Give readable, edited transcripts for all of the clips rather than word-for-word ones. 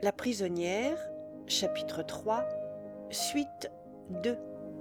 La prisonnière, chapitre 3, suite 2.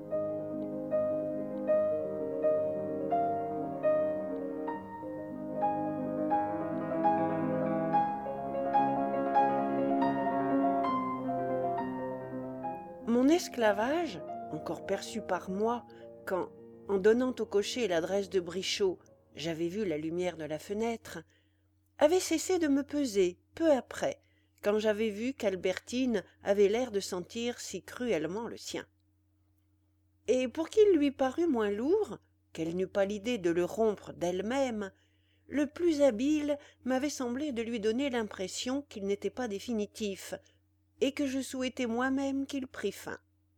Mon esclavage, encore perçu par moi quand, en donnant au cocher l'adresse de Brichot, j'avais vu la lumière de la fenêtre, avait cessé de me peser peu après, quand j'avais vu qu'Albertine avait l'air de sentir si cruellement le sien. Et pour qu'il lui parût moins lourd, qu'elle n'eût pas l'idée de le rompre d'elle-même, le plus habile m'avait semblé de lui donner l'impression qu'il n'était pas définitif, et que je souhaitais moi-même qu'il prît fin.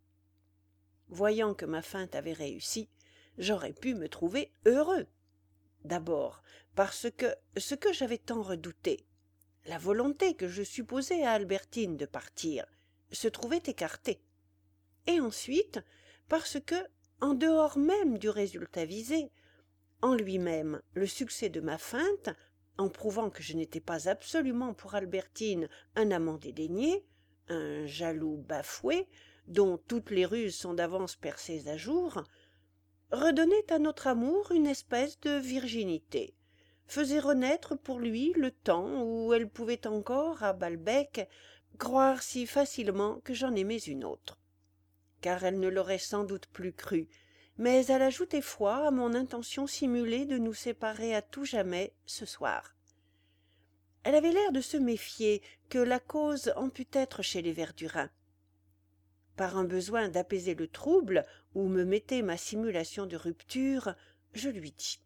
Voyant que ma feinte avait réussi, j'aurais pu me trouver heureux. D'abord, parce que ce que j'avais tant redouté, la volonté que je supposais à Albertine de partir, se trouvait écartée. Et ensuite, parce que, en dehors même du résultat visé, en lui-même, le succès de ma feinte, en prouvant que je n'étais pas absolument pour Albertine un amant dédaigné, un jaloux bafoué, dont toutes les ruses sont d'avance percées à jour, redonnait à notre amour une espèce de virginité, faisait renaître pour lui le temps où elle pouvait encore, à Balbec, croire si facilement que j'en aimais une autre. Car elle ne l'aurait sans doute plus cru, mais elle ajoutait foi à mon intention simulée de nous séparer à tout jamais ce soir. Elle avait l'air de se méfier que la cause en pût être chez les Verdurin. Par un besoin d'apaiser le trouble où me mettait ma simulation de rupture, je lui dis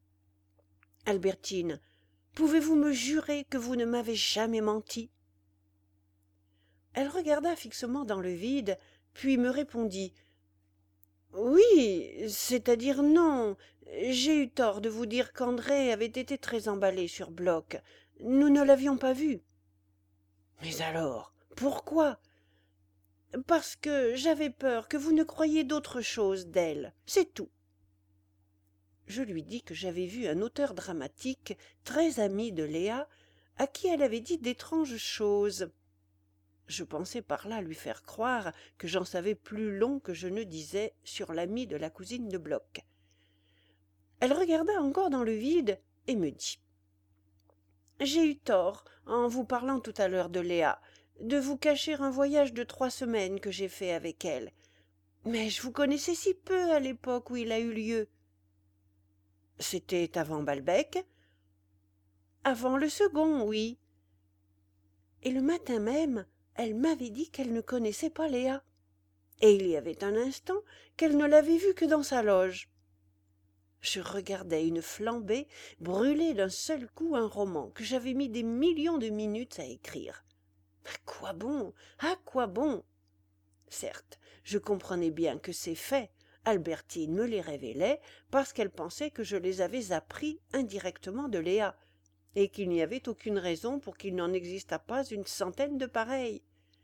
« Albertine, pouvez-vous me jurer que vous ne m'avez jamais menti ?» Elle regarda fixement dans le vide, puis me répondit « Oui, c'est-à-dire non. J'ai eu tort de vous dire qu'André avait été très emballé sur Bloch. Nous ne l'avions pas vu. »« Mais alors, pourquoi ?»« Parce que j'avais peur que vous ne croyiez d'autre chose d'elle, c'est tout. » Je lui dis que j'avais vu un auteur dramatique, très ami de Léa, à qui elle avait dit d'étranges choses. Je pensais par là lui faire croire que j'en savais plus long que je ne disais sur l'ami de la cousine de Bloch. Elle regarda encore dans le vide et me dit « J'ai eu tort, en vous parlant tout à l'heure de Léa, de vous cacher un voyage de 3 semaines que j'ai fait avec elle. Mais je vous connaissais si peu à l'époque où il a eu lieu. » « C'était avant Balbec ?»« Avant le second, oui. » Et le matin même, elle m'avait dit qu'elle ne connaissait pas Léa. Et il y avait un instant qu'elle ne l'avait vue que dans sa loge. Je regardais une flambée brûler d'un seul coup un roman que j'avais mis des millions de minutes à écrire. À quoi bon? À quoi bon? Certes, je comprenais bien que ces faits, Albertine me les révélait parce qu'elle pensait que je les avais appris indirectement de Léa, et qu'il n'y avait aucune raison pour qu'il n'en existât pas une centaine de pareilles.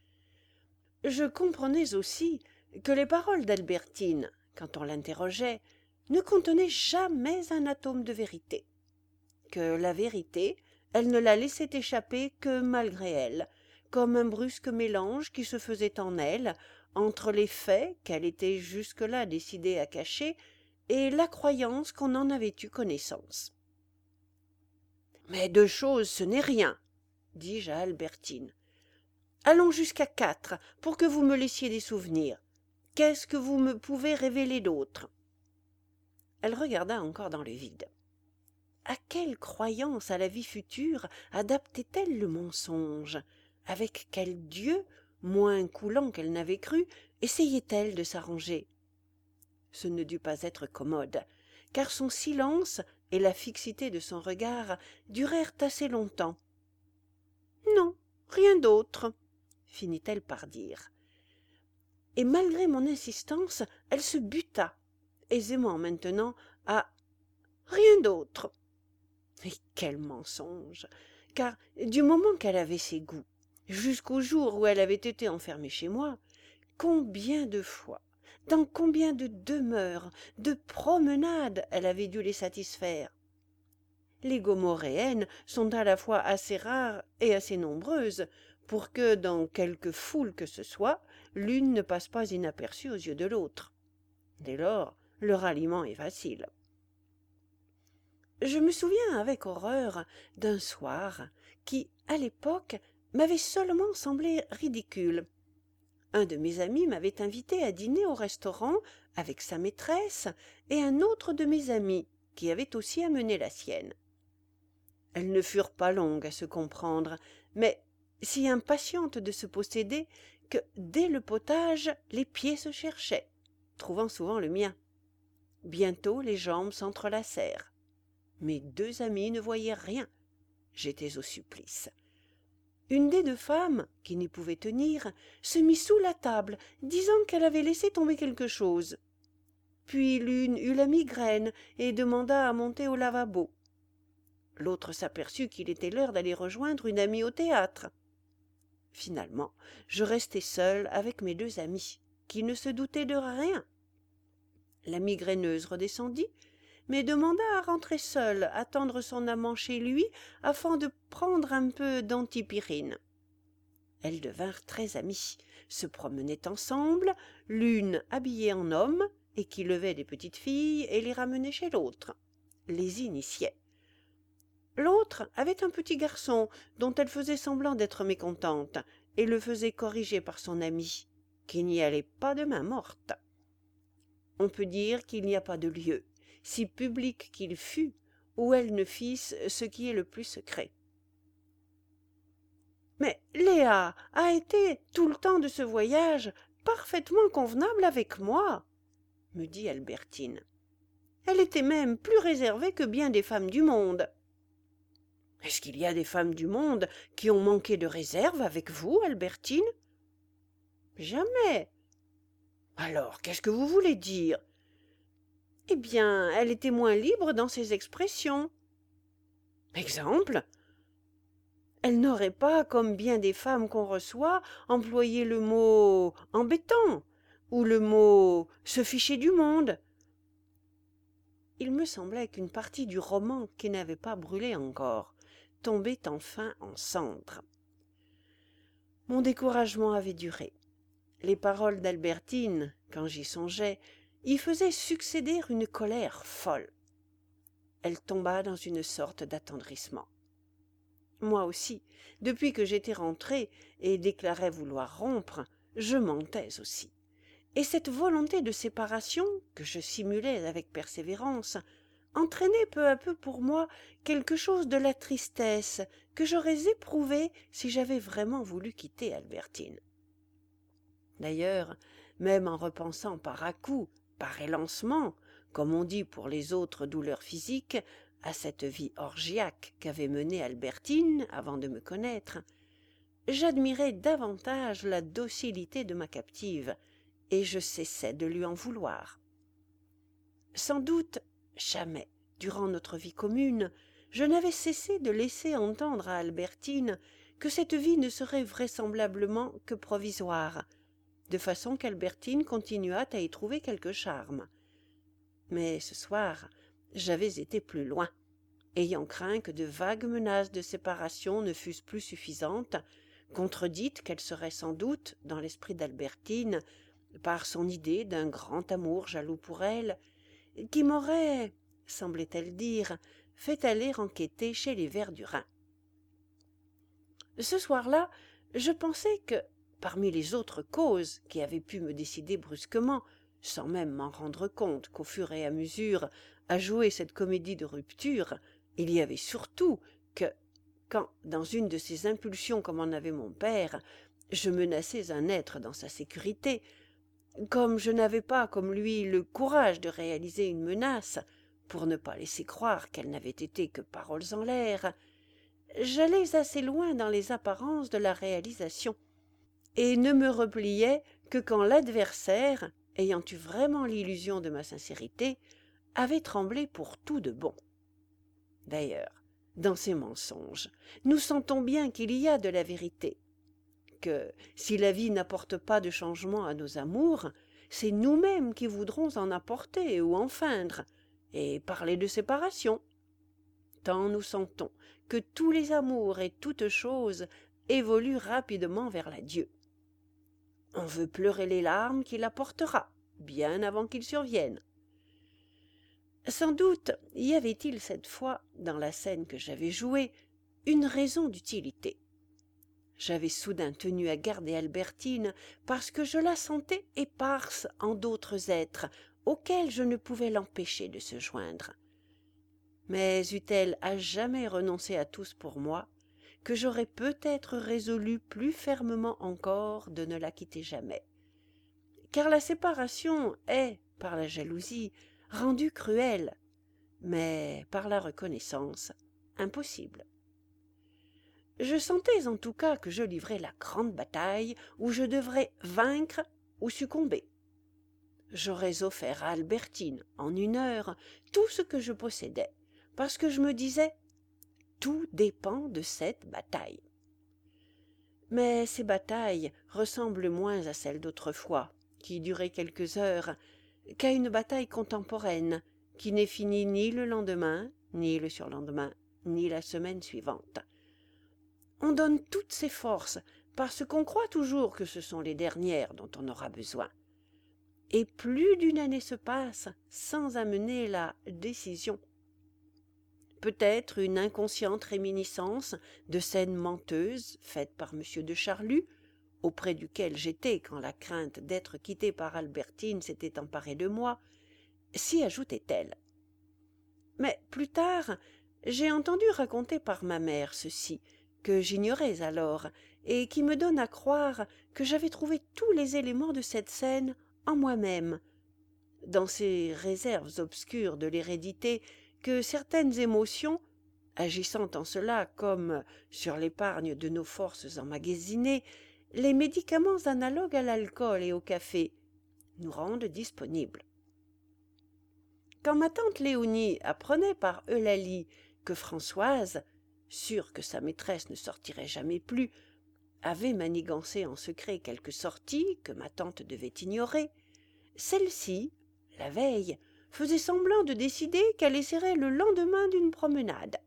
Je comprenais aussi que les paroles d'Albertine, quand on l'interrogeait, ne contenaient jamais un atome de vérité, que la vérité, elle ne la laissait échapper que malgré elle, comme un brusque mélange qui se faisait en elle entre les faits qu'elle était jusque-là décidée à cacher et la croyance qu'on en avait eu connaissance. « Mais 2 choses, ce n'est rien, » dis-je à Albertine. « Allons jusqu'à 4, pour que vous me laissiez des souvenirs. Qu'est-ce que vous me pouvez révéler d'autre ?» Elle regarda encore dans le vide. À quelle croyance à la vie future adaptait-elle le mensonge? Avec quel dieu, moins coulant qu'elle n'avait cru, essayait-elle de s'arranger? Ce ne dut pas être commode, car son silence et la fixité de son regard durèrent assez longtemps. « Non, rien d'autre, » finit-elle par dire. Et malgré mon insistance, elle se buta, aisément maintenant, à « rien d'autre ». Et quel mensonge! Car du moment qu'elle avait ses goûts, jusqu'au jour où elle avait été enfermée chez moi, combien de fois, dans combien de demeures, de promenades elle avait dû les satisfaire! les gomoréennes sont à la fois assez rares et assez nombreuses pour que, dans quelque foule que ce soit, l'une ne passe pas inaperçue aux yeux de l'autre. Dès lors, le ralliement est facile. Je me souviens avec horreur d'un soir qui, à l'époque, m'avait seulement semblé ridicule. Un de mes amis m'avait invité à dîner au restaurant avec sa maîtresse et un autre de mes amis qui avait aussi amené la sienne. Elles ne furent pas longues à se comprendre, mais si impatientes de se posséder que dès le potage les pieds se cherchaient, trouvant souvent le mien. Bientôt les jambes s'entrelacèrent. Mes deux amis ne voyaient rien. J'étais au supplice. Une des deux femmes, qui n'y pouvait tenir, se mit sous la table, disant qu'elle avait laissé tomber quelque chose. Puis l'une eut la migraine et demanda à monter au lavabo. L'autre s'aperçut qu'il était l'heure d'aller rejoindre une amie au théâtre. Finalement, je restai seule avec mes deux amis, qui ne se doutaient de rien. La migraineuse redescendit, mais demanda à rentrer seule, attendre son amant chez lui, afin de prendre un peu d'antipyrine. Elles devinrent très amies, se promenaient ensemble, l'une habillée en homme, et qui levait des petites filles et les ramenait chez l'autre, les initiait. L'autre avait un petit garçon dont elle faisait semblant d'être mécontente, et le faisait corriger par son ami, qui n'y allait pas de main morte. On peut dire qu'il n'y a pas de lieu, si public qu'il fût, où elles ne fissent ce qui est le plus secret. Mais Léa a été, tout le temps de ce voyage, parfaitement convenable avec moi, me dit Albertine. Elle était même plus réservée que bien des femmes du monde. Est-ce qu'il y a des femmes du monde qui ont manqué de réserve avec vous, Albertine? Jamais. Alors, qu'est-ce que vous voulez dire? Eh bien, elle était moins libre dans ses expressions. Exemple? Elle n'aurait pas, comme bien des femmes qu'on reçoit, employé le mot embêtant ou le mot se ficher du monde. Il me semblait qu'une partie du roman qui n'avait pas brûlé encore tombait enfin en cendres. Mon découragement avait duré. Les paroles d'Albertine, quand j'y songeais, y faisaient succéder une colère folle. Elle tomba dans une sorte d'attendrissement. Moi aussi, depuis que j'étais rentrée et déclarais vouloir rompre, je mentais aussi. Et cette volonté de séparation, que je simulais avec persévérance, entraînait peu à peu pour moi quelque chose de la tristesse que j'aurais éprouvée si j'avais vraiment voulu quitter Albertine. D'ailleurs, même en repensant par à-coups, par élancement, comme on dit pour les autres douleurs physiques, à cette vie orgiaque qu'avait menée Albertine avant de me connaître, j'admirais davantage la docilité de ma captive, et je cessais de lui en vouloir. Sans doute, jamais, durant notre vie commune, je n'avais cessé de laisser entendre à Albertine que cette vie ne serait vraisemblablement que provisoire, de façon qu'Albertine continuât à y trouver quelque charme. Mais ce soir, j'avais été plus loin, ayant craint que de vagues menaces de séparation ne fussent plus suffisantes, contredites qu'elles seraient sans doute, dans l'esprit d'Albertine, par son idée d'un grand amour jaloux pour elle, qui m'aurait, semblait-elle dire, fait aller enquêter chez les Verdurin. Ce soir-là, je pensais que, parmi les autres causes qui avaient pu me décider brusquement, sans même m'en rendre compte qu'au fur et à mesure à jouer cette comédie de rupture, il y avait surtout que, quand, dans une de ces impulsions comme en avait mon père, je menaçais un être dans sa sécurité, comme je n'avais pas, comme lui, le courage de réaliser une menace, pour ne pas laisser croire qu'elle n'avait été que paroles en l'air, j'allais assez loin dans les apparences de la réalisation, et ne me repliais que quand l'adversaire, ayant eu vraiment l'illusion de ma sincérité, avait tremblé pour tout de bon. D'ailleurs, dans ces mensonges, nous sentons bien qu'il y a de la vérité, que, si la vie n'apporte pas de changement à nos amours, c'est nous-mêmes qui voudrons en apporter ou en feindre, et parler de séparation. temps nous sentons que tous les amours et toutes choses évoluent rapidement vers l'adieu. On veut pleurer les larmes qu'il apportera, bien avant qu'il survienne. Sans doute y avait-il cette fois, dans la scène que j'avais jouée, une raison d'utilité. J'avais soudain tenu à garder Albertine parce que je la sentais éparse en d'autres êtres auxquels je ne pouvais l'empêcher de se joindre. Mais eût-elle à jamais renoncé à tous pour moi, que j'aurais peut-être résolu plus fermement encore de ne la quitter jamais. Car la séparation est, par la jalousie, rendue cruelle, mais par la reconnaissance, impossible. Je sentais en tout cas que je livrais la grande bataille où je devrais vaincre ou succomber. J'aurais offert à Albertine, en 1 heure, tout ce que je possédais, parce que je me disais « tout dépend de cette bataille ». Mais ces batailles ressemblent moins à celles d'autrefois, qui duraient quelques heures, qu'à une bataille contemporaine, qui n'est finie ni le lendemain, ni le surlendemain, ni la semaine suivante. On donne toutes ses forces parce qu'on croit toujours que ce sont les dernières dont on aura besoin. Et plus d'une année se passe sans amener la décision. Peut-être une inconsciente réminiscence de scènes menteuses faites par M. de Charlus, auprès duquel j'étais quand la crainte d'être quitté par Albertine s'était emparée de moi, s'y ajoutait-elle. Mais plus tard, j'ai entendu raconter par ma mère ceci, que j'ignorais alors, et qui me donne à croire que j'avais trouvé tous les éléments de cette scène en moi-même, dans ces réserves obscures de l'hérédité que certaines émotions, agissant en cela comme sur l'épargne de nos forces emmagasinées, les médicaments analogues à l'alcool et au café, nous rendent disponibles. Quand ma tante Léonie apprenait par Eulalie que Françoise, sûre que sa maîtresse ne sortirait jamais plus, avait manigancé en secret quelques sorties que ma tante devait ignorer, celle-ci, la veille, faisait semblant de décider qu'elle essaierait le lendemain d'une promenade.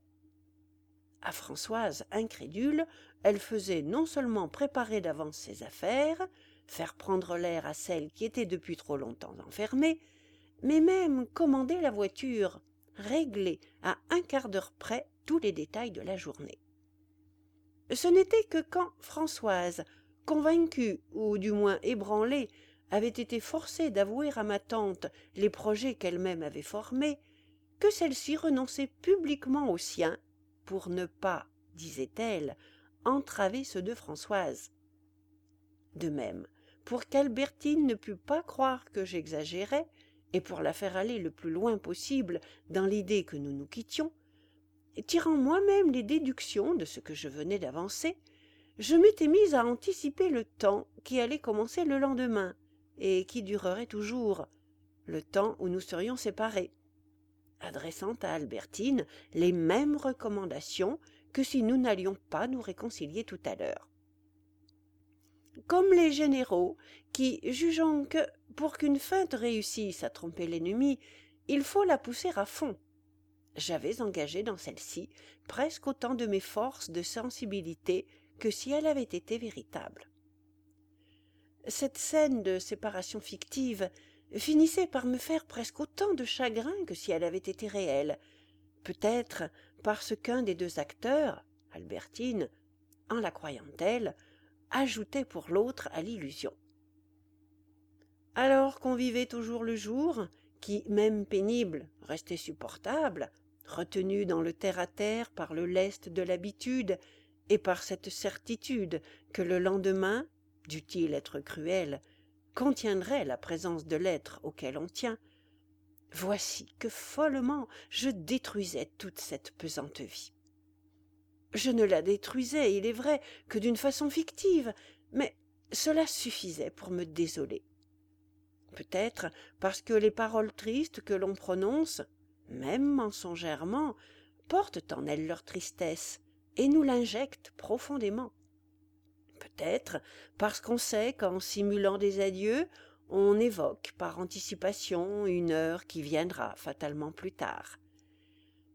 À Françoise, incrédule, elle faisait non seulement préparer d'avance ses affaires, faire prendre l'air à celle qui était depuis trop longtemps enfermée, mais même commander la voiture, régler à 1/4 d'heure près tous les détails de la journée. Ce n'était que quand Françoise, convaincue ou du moins ébranlée, avait été forcée d'avouer à ma tante les projets qu'elle-même avait formés, que celle-ci renonçait publiquement aux siens pour ne pas, disait-elle, entraver ceux de Françoise. De même, pour qu'Albertine ne pût pas croire que j'exagérais, et pour la faire aller le plus loin possible dans l'idée que nous nous quittions, tirant moi-même les déductions de ce que je venais d'avancer, je m'étais mise à anticiper le temps qui allait commencer le lendemain, et qui durerait toujours, le temps où nous serions séparés, adressant à Albertine les mêmes recommandations que si nous n'allions pas nous réconcilier tout à l'heure. Comme les généraux qui, jugeant que, pour qu'une feinte réussisse à tromper l'ennemi, il faut la pousser à fond, j'avais engagé dans celle-ci presque autant de mes forces de sensibilité que si elle avait été véritable. Cette scène de séparation fictive finissait par me faire presque autant de chagrin que si elle avait été réelle, peut-être parce qu'un des deux acteurs, Albertine, en la croyant telle, ajoutait pour l'autre à l'illusion. Alors qu'on vivait toujours le jour, qui, même pénible, restait supportable, retenu dans le terre-à-terre par le lest de l'habitude et par cette certitude que le lendemain, dût-il être cruel, contiendrait la présence de l'être auquel on tient, voici que follement je détruisais toute cette pesante vie. Je ne la détruisais, il est vrai, que d'une façon fictive, mais cela suffisait pour me désoler. Peut-être parce que les paroles tristes que l'on prononce, même mensongèrement, portent en elles leur tristesse et nous l'injectent profondément. Peut-être parce qu'on sait qu'en simulant des adieux, on évoque par anticipation une heure qui viendra fatalement plus tard.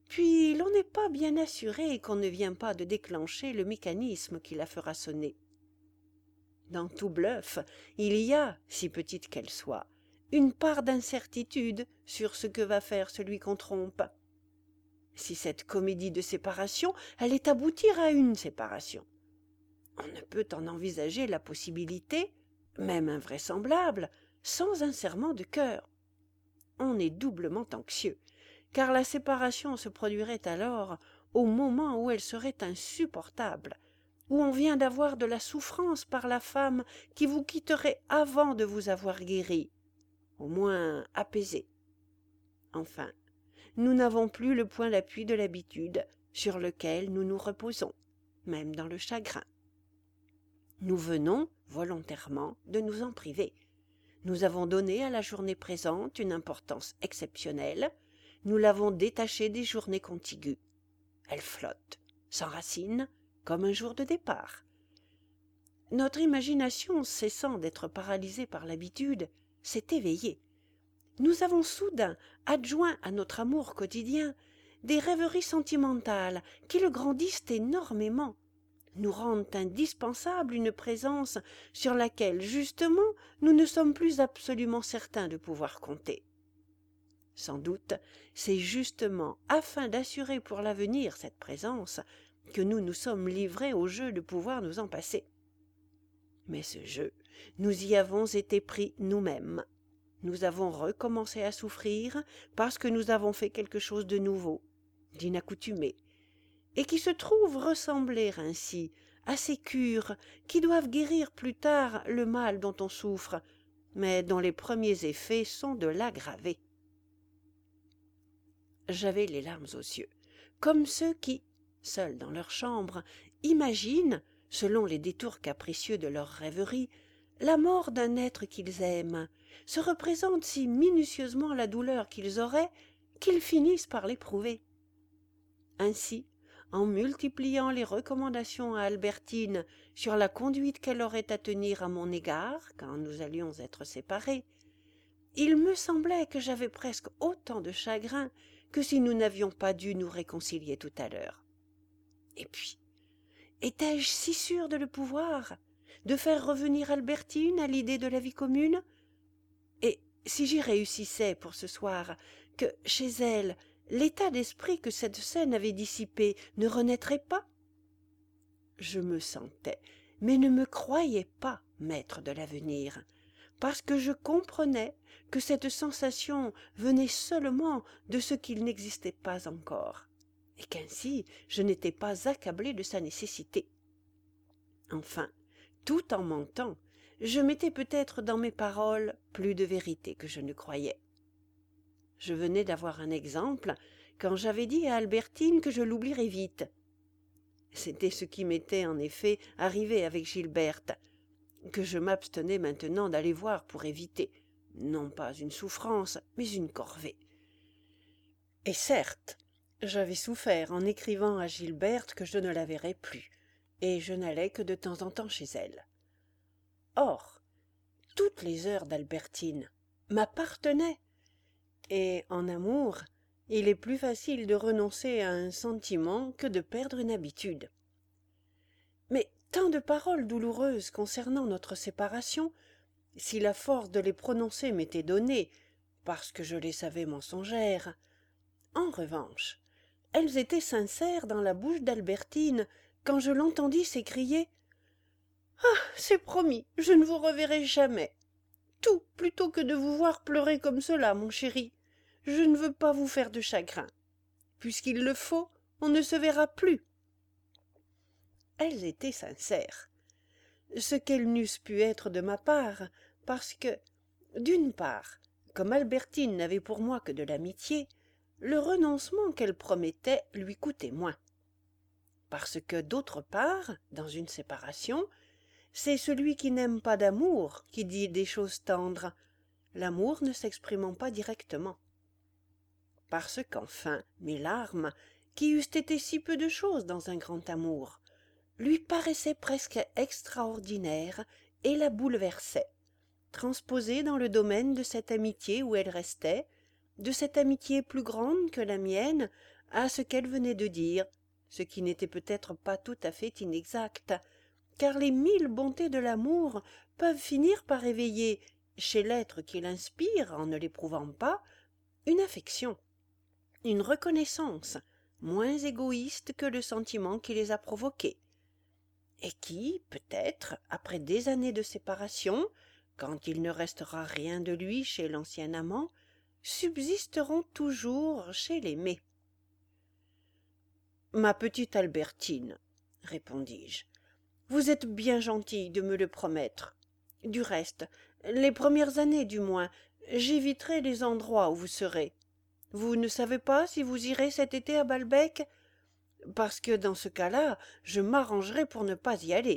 puis l'on n'est pas bien assuré qu'on ne vient pas de déclencher le mécanisme qui la fera sonner. Dans tout bluff, il y a, si petite qu'elle soit, une part d'incertitude sur ce que va faire celui qu'on trompe. Si cette comédie de séparation allait aboutir à une séparation, on ne peut en envisager la possibilité, même invraisemblable, sans un serrement de cœur. On est doublement anxieux, car la séparation se produirait alors au moment où elle serait insupportable, où on vient d'avoir de la souffrance par la femme qui vous quitterait avant de vous avoir guéri, au moins apaisé. Enfin, nous n'avons plus le point d'appui de l'habitude sur lequel nous nous reposons, même dans le chagrin. Nous venons, volontairement, de nous en priver. Nous avons donné à la journée présente une importance exceptionnelle, nous l'avons détachée des journées contiguës. Elle flotte, s'enracine, comme un jour de départ. Notre imagination, cessant d'être paralysée par l'habitude, s'est éveillée. Nous avons soudain adjoint à notre amour quotidien des rêveries sentimentales qui le grandissent énormément, nous rendent indispensable une présence sur laquelle, justement, nous ne sommes plus absolument certains de pouvoir compter. Sans doute, c'est justement afin d'assurer pour l'avenir cette présence que nous nous sommes livrés au jeu de pouvoir nous en passer. Mais ce jeu, nous y avons été pris nous-mêmes. Nous avons recommencé à souffrir parce que nous avons fait quelque chose de nouveau, d'inaccoutumé, et qui se trouve ressembler ainsi à ces cures qui doivent guérir plus tard le mal dont on souffre, mais dont les premiers effets sont de l'aggraver. J'avais les larmes aux yeux, comme ceux qui, seuls dans leur chambre, imaginent, selon les détours capricieux de leur rêverie, la mort d'un être qu'ils aiment, se représentent si minutieusement la douleur qu'ils auraient qu'ils finissent par l'éprouver. Ainsi, en multipliant les recommandations à Albertine sur la conduite qu'elle aurait à tenir à mon égard quand nous allions être séparés, il me semblait que j'avais presque autant de chagrin que si nous n'avions pas dû nous réconcilier tout à l'heure. Et puis, étais-je si sûre de le pouvoir, de faire revenir Albertine à l'idée de la vie commune? Et si j'y réussissais pour ce soir, que, chez elle, l'état d'esprit que cette scène avait dissipé ne renaîtrait pas? Je me sentais, mais ne me croyais pas maître de l'avenir, parce que je comprenais que cette sensation venait seulement de ce qu'il n'existait pas encore, et qu'ainsi je n'étais pas accablé de sa nécessité. Enfin, tout en mentant, je mettais peut-être dans mes paroles plus de vérité que je ne croyais. Je venais d'avoir un exemple quand j'avais dit à Albertine que je l'oublierais vite. C'était ce qui m'était en effet arrivé avec Gilberte, que je m'abstenais maintenant d'aller voir pour éviter, non pas une souffrance, mais une corvée. Et certes, j'avais souffert en écrivant à Gilberte que je ne la verrais plus, et je n'allais que de temps en temps chez elle. Or, toutes les heures d'Albertine m'appartenaient, et en amour, il est plus facile de renoncer à un sentiment que de perdre une habitude. Mais tant de paroles douloureuses concernant notre séparation, si la force de les prononcer m'était donnée, parce que je les savais mensongères, en revanche, elles étaient sincères dans la bouche d'Albertine quand je l'entendis s'écrier « Ah, c'est promis, je ne vous reverrai jamais. Tout plutôt que de vous voir pleurer comme cela, mon chéri. Je ne veux pas vous faire de chagrin. Puisqu'il le faut, on ne se verra plus. » Elles étaient sincères, ce qu'elles n'eussent pu être de ma part, parce que, d'une part, comme Albertine n'avait pour moi que de l'amitié, le renoncement qu'elle promettait lui coûtait moins. Parce que, d'autre part, dans une séparation, c'est celui qui n'aime pas d'amour qui dit des choses tendres, l'amour ne s'exprimant pas directement. Parce qu'enfin, mes larmes, qui eussent été si peu de chose dans un grand amour, lui paraissaient presque extraordinaires et la bouleversaient, transposée dans le domaine de cette amitié où elle restait, de cette amitié plus grande que la mienne, à ce qu'elle venait de dire, ce qui n'était peut-être pas tout à fait inexact, car les 1000 bontés de l'amour peuvent finir par éveiller, chez l'être qui l'inspire en ne l'éprouvant pas, une affection, une reconnaissance, moins égoïste que le sentiment qui les a provoqués, et qui, peut-être, après des années de séparation, quand il ne restera rien de lui chez l'ancien amant, subsisteront toujours chez l'aimé. « Ma petite Albertine, répondis-je, vous êtes bien gentille de me le promettre. Du reste, les premières années du moins, j'éviterai les endroits où vous serez. Vous ne savez pas si vous irez cet été à Balbec? Parce que dans ce cas-là, je m'arrangerai pour ne pas y aller. »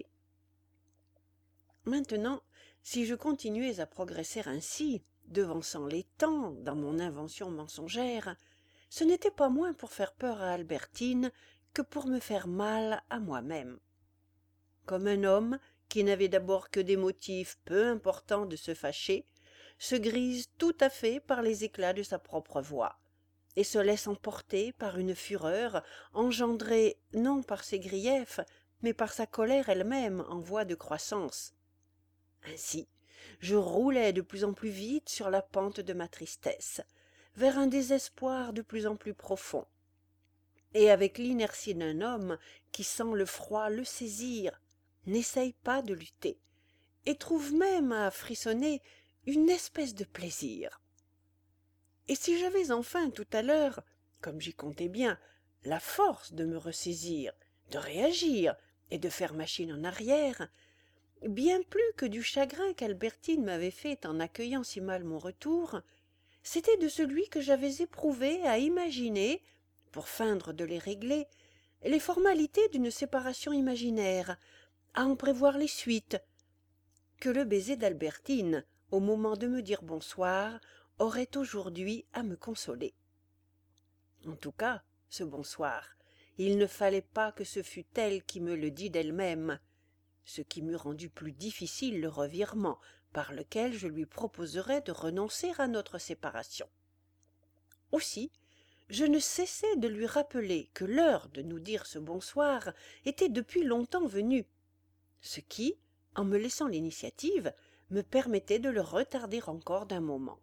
Maintenant, si je continuais à progresser ainsi, devançant les temps dans mon invention mensongère, ce n'était pas moins pour faire peur à Albertine que pour me faire mal à moi-même. Comme un homme qui n'avait d'abord que des motifs peu importants de se fâcher, se grise tout à fait par les éclats de sa propre voix, et se laisse emporter par une fureur engendrée non par ses griefs, mais par sa colère elle-même en voie de croissance. Ainsi, je roulais de plus en plus vite sur la pente de ma tristesse, vers un désespoir de plus en plus profond. Et avec l'inertie d'un homme qui sent le froid le saisir, n'essaye pas de lutter, et trouve même à frissonner une espèce de plaisir. Et si j'avais enfin tout à l'heure, comme j'y comptais bien, la force de me ressaisir, de réagir et de faire machine en arrière, bien plus que du chagrin qu'Albertine m'avait fait en accueillant si mal mon retour, c'était de celui que j'avais éprouvé à imaginer, pour feindre de les régler, les formalités d'une séparation imaginaire, à en prévoir les suites, que le baiser d'Albertine, au moment de me dire bonsoir, aurait aujourd'hui à me consoler. En tout cas, ce bonsoir, il ne fallait pas que ce fût elle qui me le dît d'elle-même, ce qui m'eût rendu plus difficile le revirement par lequel je lui proposerais de renoncer à notre séparation. Aussi, je ne cessai de lui rappeler que l'heure de nous dire ce bonsoir était depuis longtemps venue, ce qui, en me laissant l'initiative, me permettait de le retarder encore d'un moment.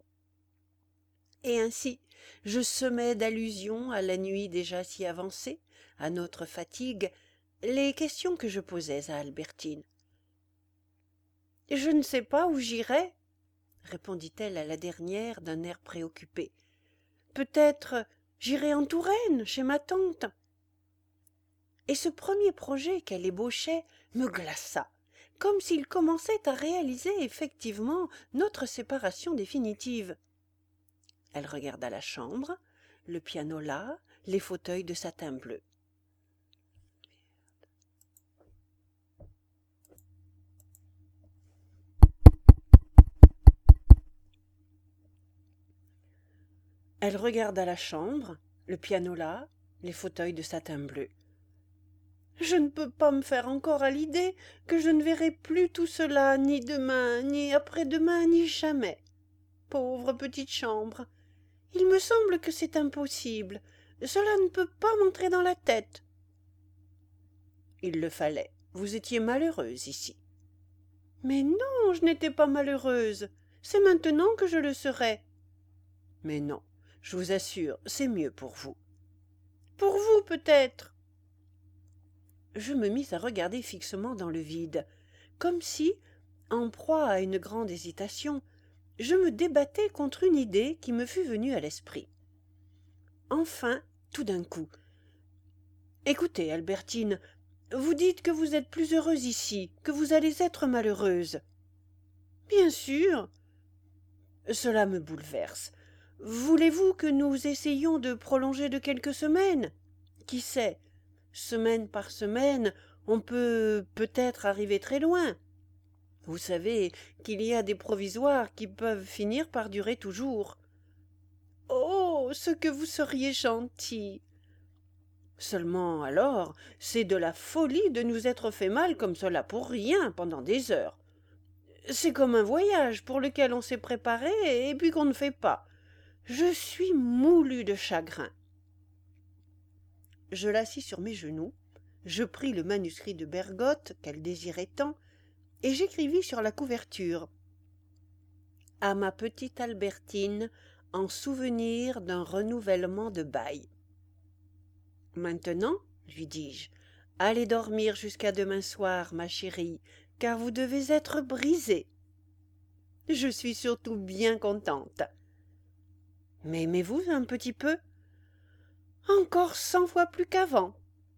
Et ainsi, je semais d'allusions à la nuit déjà si avancée, à notre fatigue, les questions que je posais à Albertine. « Je ne sais pas où j'irai, » répondit-elle à la dernière d'un air préoccupé. « Peut-être j'irai en Touraine, chez ma tante. » Et ce premier projet qu'elle ébauchait me glaça, comme s'il commençait à réaliser effectivement notre séparation définitive. Elle regarda la chambre, le piano là, les fauteuils de satin bleu. Elle regarda la chambre, le piano là, les fauteuils de satin bleu. Je ne peux pas me faire encore à l'idée que je ne verrai plus tout cela, ni demain, ni après-demain, ni jamais. Pauvre petite chambre. Il me semble que c'est impossible. Cela ne peut pas m'entrer dans la tête. Il le fallait. Vous étiez malheureuse ici. Mais non, je n'étais pas malheureuse. C'est maintenant que je le serai. Mais non, je vous assure, c'est mieux pour vous. Pour vous, peut-être. Je me mis à regarder fixement dans le vide, comme si, en proie à une grande hésitation, je me débattais contre une idée qui me fût venue à l'esprit. Enfin, tout d'un coup, « Écoutez, Albertine, vous dites que vous êtes plus heureuse ici, que vous allez être malheureuse. »« Bien sûr. » »« Cela me bouleverse. Voulez-vous que nous essayions de prolonger de quelques semaines? Qui sait? Semaine par semaine, on peut-être arriver très loin. Vous savez qu'il y a des provisoires qui peuvent finir par durer toujours. »« Oh, ce que vous seriez gentil !»« Seulement, alors, c'est de la folie de nous être fait mal comme cela pour rien pendant des heures. C'est comme un voyage pour lequel on s'est préparé et puis qu'on ne fait pas. Je suis moulu de chagrin. » je l'assis sur mes genoux, je pris le manuscrit de Bergotte qu'elle désirait tant, et j'écrivis sur la couverture: à ma petite Albertine, en souvenir d'un renouvellement de bail. Maintenant, lui dis-je, allez dormir jusqu'à demain soir, ma chérie, car vous devez être brisée. Je suis surtout bien contente. M'aimez-vous un petit peu? Encore 100 fois plus qu'avant.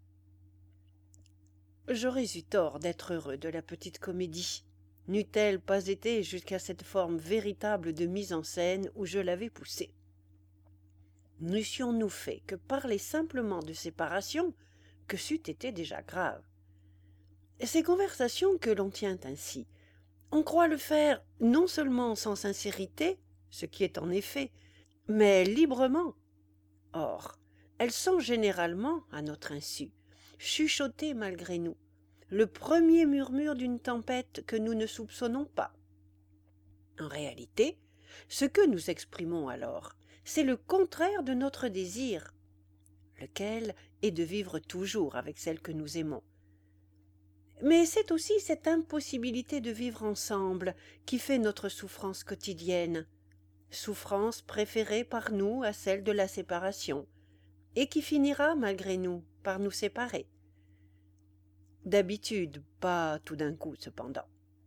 J'aurais eu tort d'être heureux de la petite comédie, n'eût-elle pas été jusqu'à cette forme véritable de mise en scène où je l'avais poussée. N'eussions-nous fait que parler simplement de séparation, que c'eût été déjà grave. Ces conversations que l'on tient ainsi, on croit le faire non seulement sans sincérité, ce qui est en effet, mais librement. Or, elles sont généralement, à notre insu, chuchotées malgré nous, le premier murmure d'une tempête que nous ne soupçonnons pas. En réalité, ce que nous exprimons alors, c'est le contraire de notre désir, lequel est de vivre toujours avec celle que nous aimons. Mais c'est aussi cette impossibilité de vivre ensemble qui fait notre souffrance quotidienne, souffrance préférée par nous à celle de la séparation, et qui finira, malgré nous, par nous séparer. D'habitude, pas tout d'un coup cependant.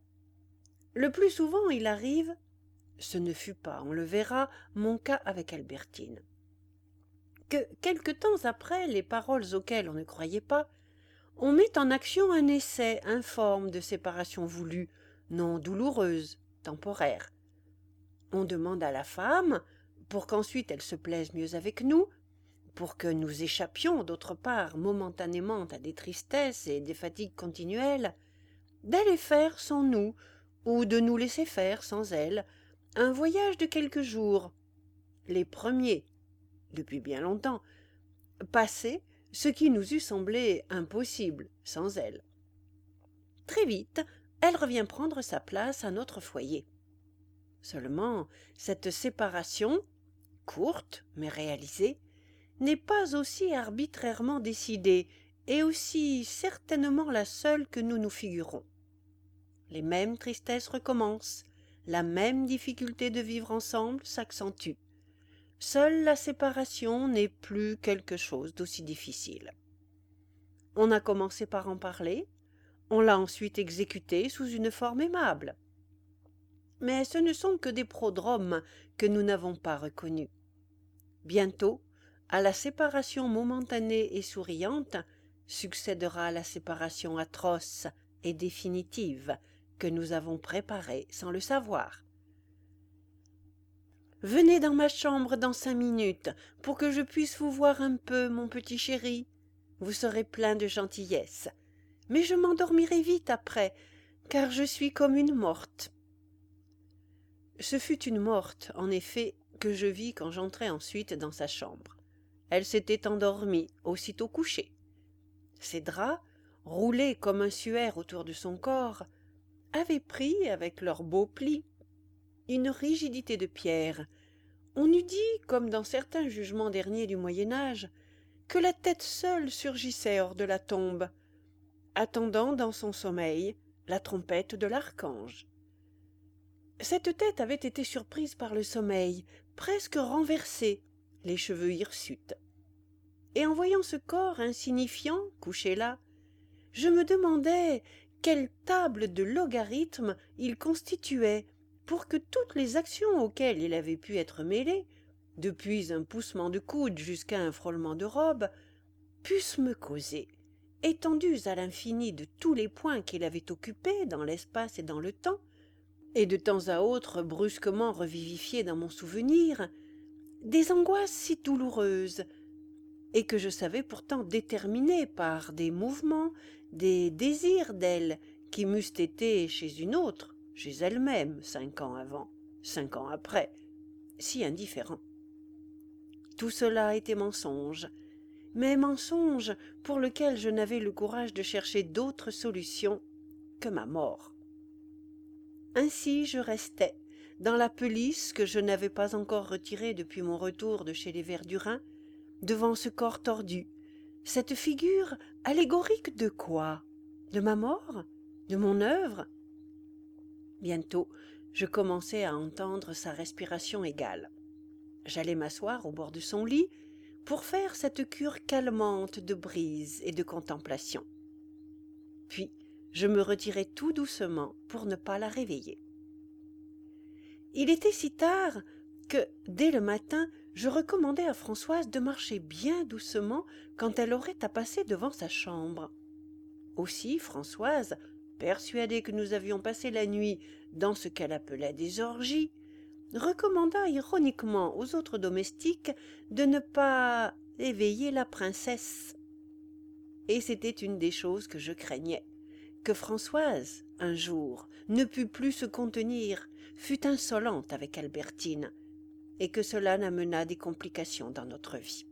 Le plus souvent il arrive, ce ne fut pas, on le verra, mon cas avec Albertine, que quelque temps après les paroles auxquelles on ne croyait pas, on met en action un essai informe de séparation voulue, non douloureuse, temporaire. On demande à la femme, pour qu'ensuite elle se plaise mieux avec nous, pour que nous échappions d'autre part momentanément à des tristesses et des fatigues continuelles, d'aller faire sans nous, ou de nous laisser faire sans elle, un voyage de quelques jours, les premiers, depuis bien longtemps, passés, ce qui nous eût semblé impossible sans elle. Très vite, elle revient prendre sa place à notre foyer. Seulement, cette séparation, courte mais réalisée, n'est pas aussi arbitrairement décidée et aussi certainement la seule que nous nous figurons. Les mêmes tristesses recommencent, la même difficulté de vivre ensemble s'accentue. Seule la séparation n'est plus quelque chose d'aussi difficile. On a commencé par en parler, on l'a ensuite exécuté sous une forme aimable. Mais ce ne sont que des prodromes que nous n'avons pas reconnus. Bientôt, à la séparation momentanée et souriante, succédera la séparation atroce et définitive que nous avons préparée sans le savoir. Venez dans ma chambre dans 5 minutes pour que je puisse vous voir un peu, mon petit chéri. Vous serez plein de gentillesse. Mais je m'endormirai vite après, car je suis comme une morte. Ce fut une morte, en effet, que je vis quand j'entrai ensuite dans sa chambre. Elle s'était endormie, aussitôt couchée. Ses draps, roulés comme un suaire autour de son corps, avaient pris, avec leurs beaux plis, une rigidité de pierre. On eût dit, comme dans certains jugements derniers du Moyen-Âge, que la tête seule surgissait hors de la tombe, attendant dans son sommeil la trompette de l'archange. Cette tête avait été surprise par le sommeil, presque renversée, les cheveux hirsutes. Et en voyant ce corps insignifiant couché là, je me demandais quelle table de logarithme il constituait pour que toutes les actions auxquelles il avait pu être mêlé, depuis un poussement de coude jusqu'à un frôlement de robe, pussent me causer, étendues à l'infini de tous les points qu'il avait occupés dans l'espace et dans le temps, et de temps à autre brusquement revivifiées dans mon souvenir, des angoisses si douloureuses, et que je savais pourtant déterminer par des mouvements, des désirs d'elle qui m'eussent été chez une autre, chez elle-même, 5 ans avant, 5 ans après, si indifférents. Tout cela était mensonge, mais mensonge pour lequel je n'avais le courage de chercher d'autre solution que ma mort. Ainsi je restais, dans la pelisse que je n'avais pas encore retirée depuis mon retour de chez les Verdurins, devant ce corps tordu, Cette figure allégorique de quoi? De ma mort? De mon œuvre? Bientôt, je commençai à entendre sa respiration égale. J'allai m'asseoir au bord de son lit pour faire cette cure calmante de brise et de contemplation. Puis, je me retirai tout doucement pour ne pas la réveiller. Il était si tard que, dès le matin, je recommandai à Françoise de marcher bien doucement quand elle aurait à passer devant sa chambre. Aussi Françoise, persuadée que nous avions passé la nuit dans ce qu'elle appelait des orgies, recommanda ironiquement aux autres domestiques de ne pas éveiller la princesse. Et c'était une des choses que je craignais, que Françoise, un jour, ne pût plus se contenir, fût insolente avec Albertine, et que cela n'amenât des complications dans notre vie.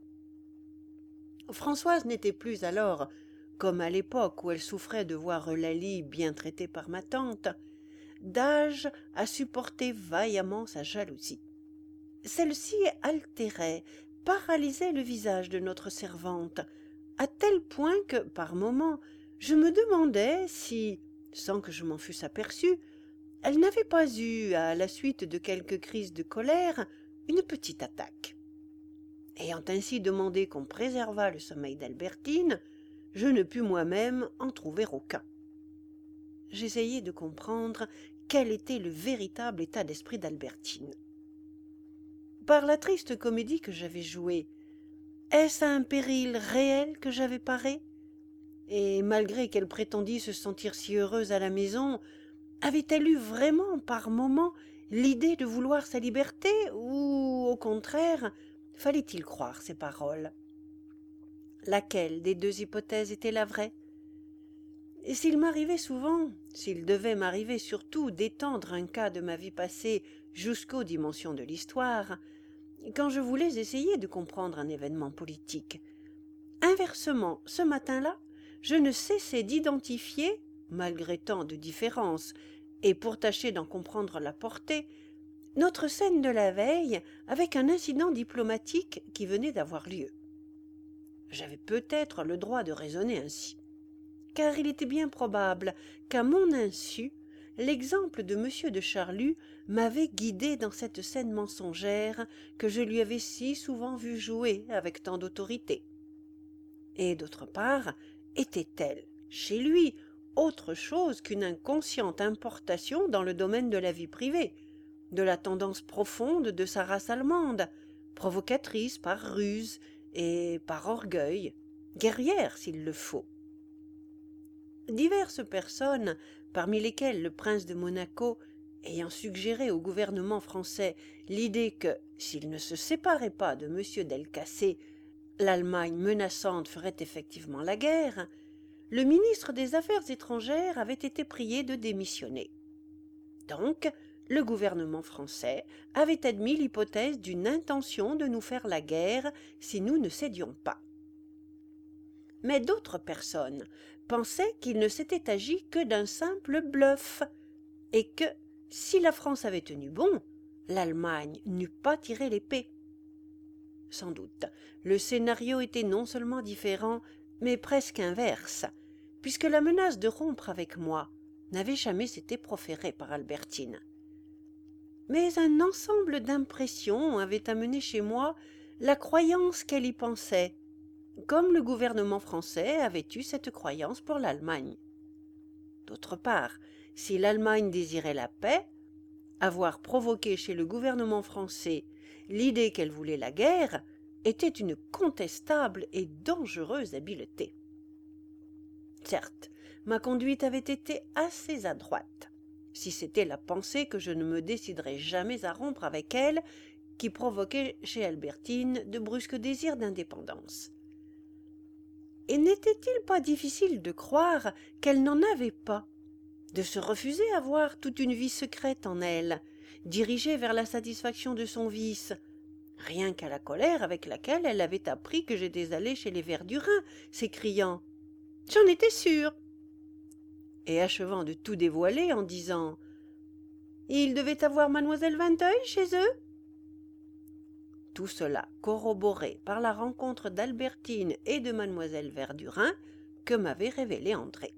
Françoise n'était plus alors, comme à l'époque où elle souffrait de voir Eulalie bien traitée par ma tante, d'âge à supporter vaillamment sa jalousie. Celle-ci altérait, paralysait le visage de notre servante, à tel point que, par moments, je me demandais si, sans que je m'en fusse aperçue, elle n'avait pas eu, à la suite de quelques crises de colère, une petite attaque. Ayant ainsi demandé qu'on préservât le sommeil d'Albertine, je ne pus moi-même en trouver aucun. J'essayai de comprendre quel était le véritable état d'esprit d'Albertine. Par la triste comédie que j'avais jouée, est-ce à un péril réel que j'avais paré? Et malgré qu'elle prétendît se sentir si heureuse à la maison, avait-elle eu vraiment par moments l'idée de vouloir sa liberté, ou, au contraire, fallait-il croire ses paroles? Laquelle des deux hypothèses était la vraie? Et s'il m'arrivait souvent, s'il devait m'arriver surtout d'étendre un cas de ma vie passée jusqu'aux dimensions de l'histoire, quand je voulais essayer de comprendre un événement politique, inversement, ce matin-là, je ne cessais d'identifier, malgré tant de différences, et pour tâcher d'en comprendre la portée, notre scène de la veille avec un incident diplomatique qui venait d'avoir lieu. J'avais peut-être le droit de raisonner ainsi, car il était bien probable qu'à mon insu, l'exemple de M. de Charlus m'avait guidé dans cette scène mensongère que je lui avais si souvent vu jouer avec tant d'autorité. Et d'autre part, était-elle, chez lui, autre chose qu'une inconsciente importation dans le domaine de la vie privée, de la tendance profonde de sa race allemande, provocatrice par ruse et par orgueil, guerrière s'il le faut. Diverses personnes, parmi lesquelles le prince de Monaco, ayant suggéré au gouvernement français l'idée que, s'il ne se séparait pas de M. Delcassé, l'Allemagne menaçante ferait effectivement la guerre, le ministre des Affaires étrangères avait été prié de démissionner. Donc, le gouvernement français avait admis l'hypothèse d'une intention de nous faire la guerre si nous ne cédions pas. Mais d'autres personnes pensaient qu'il ne s'était agi que d'un simple bluff, et que, si la France avait tenu bon, l'Allemagne n'eût pas tiré l'épée. Sans doute, le scénario était non seulement différent, mais presque inverse, puisque la menace de rompre avec moi n'avait jamais été proférée par Albertine. Mais un ensemble d'impressions avait amené chez moi la croyance qu'elle y pensait, comme le gouvernement français avait eu cette croyance pour l'Allemagne. D'autre part, si l'Allemagne désirait la paix, avoir provoqué chez le gouvernement français l'idée qu'elle voulait la guerre était une contestable et dangereuse habileté. Certes, ma conduite avait été assez adroite, si c'était la pensée que je ne me déciderais jamais à rompre avec elle qui provoquait chez Albertine de brusques désirs d'indépendance. Et n'était-il pas difficile de croire qu'elle n'en avait pas, de se refuser à voir toute une vie secrète en elle, dirigée vers la satisfaction de son vice, rien qu'à la colère avec laquelle elle avait appris que j'étais allé chez les Verdurin, s'écriant « J'en étais sûre !» et achevant de tout dévoiler en disant « Il devait avoir mademoiselle Vinteuil chez eux ?» tout cela corroboré par la rencontre d'Albertine et de mademoiselle Verdurin que m'avait révélé André.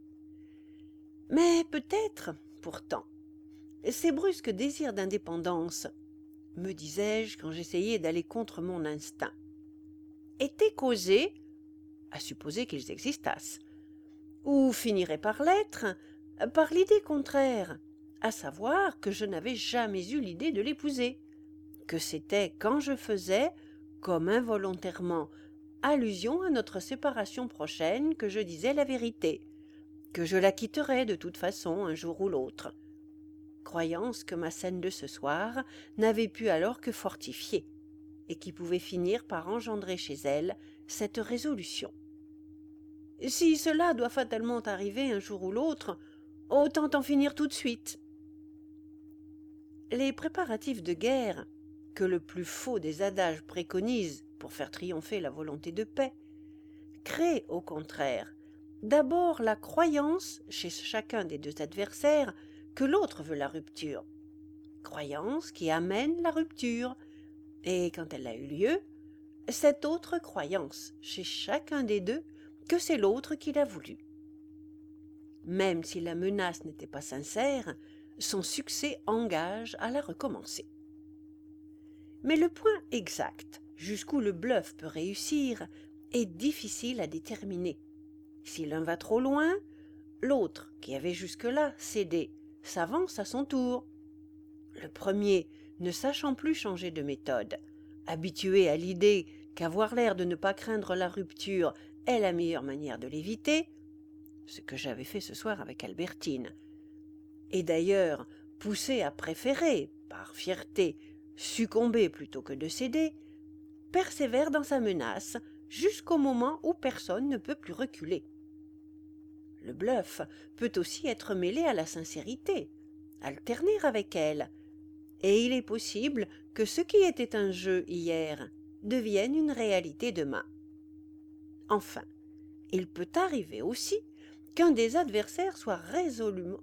Mais peut-être, pourtant, ces brusques désirs d'indépendance, me disais-je quand j'essayais d'aller contre mon instinct, étaient causés, à supposer qu'ils existassent, ou finiraient par l'être, par l'idée contraire, à savoir que je n'avais jamais eu l'idée de l'épouser, que c'était quand je faisais, comme involontairement, allusion à notre séparation prochaine que je disais la vérité, que je la quitterais de toute façon un jour ou l'autre, croyance que ma scène de ce soir n'avait pu alors que fortifier, et qui pouvait finir par engendrer chez elle cette résolution. Si cela doit fatalement arriver un jour ou l'autre, autant en finir tout de suite. Les préparatifs de guerre, que le plus faux des adages préconise pour faire triompher la volonté de paix, créent au contraire d'abord la croyance chez chacun des deux adversaires que l'autre veut la rupture, croyance qui amène la rupture, et quand elle a eu lieu, cette autre croyance chez chacun des deux que c'est l'autre qui l'a voulu. Même si la menace n'était pas sincère, son succès engage à la recommencer. Mais le point exact, jusqu'où le bluff peut réussir, est difficile à déterminer. Si l'un va trop loin, l'autre, qui avait jusque-là cédé, s'avance à son tour. Le premier, ne sachant plus changer de méthode, habitué à l'idée qu'avoir l'air de ne pas craindre la rupture est la meilleure manière de l'éviter, ce que j'avais fait ce soir avec Albertine, et d'ailleurs poussé à préférer, par fierté, succomber plutôt que de céder, persévère dans sa menace jusqu'au moment où personne ne peut plus reculer. Le bluff peut aussi être mêlé à la sincérité, alterner avec elle, et il est possible que ce qui était un jeu hier devienne une réalité demain. Enfin, il peut arriver aussi qu'un des adversaires soit résolument...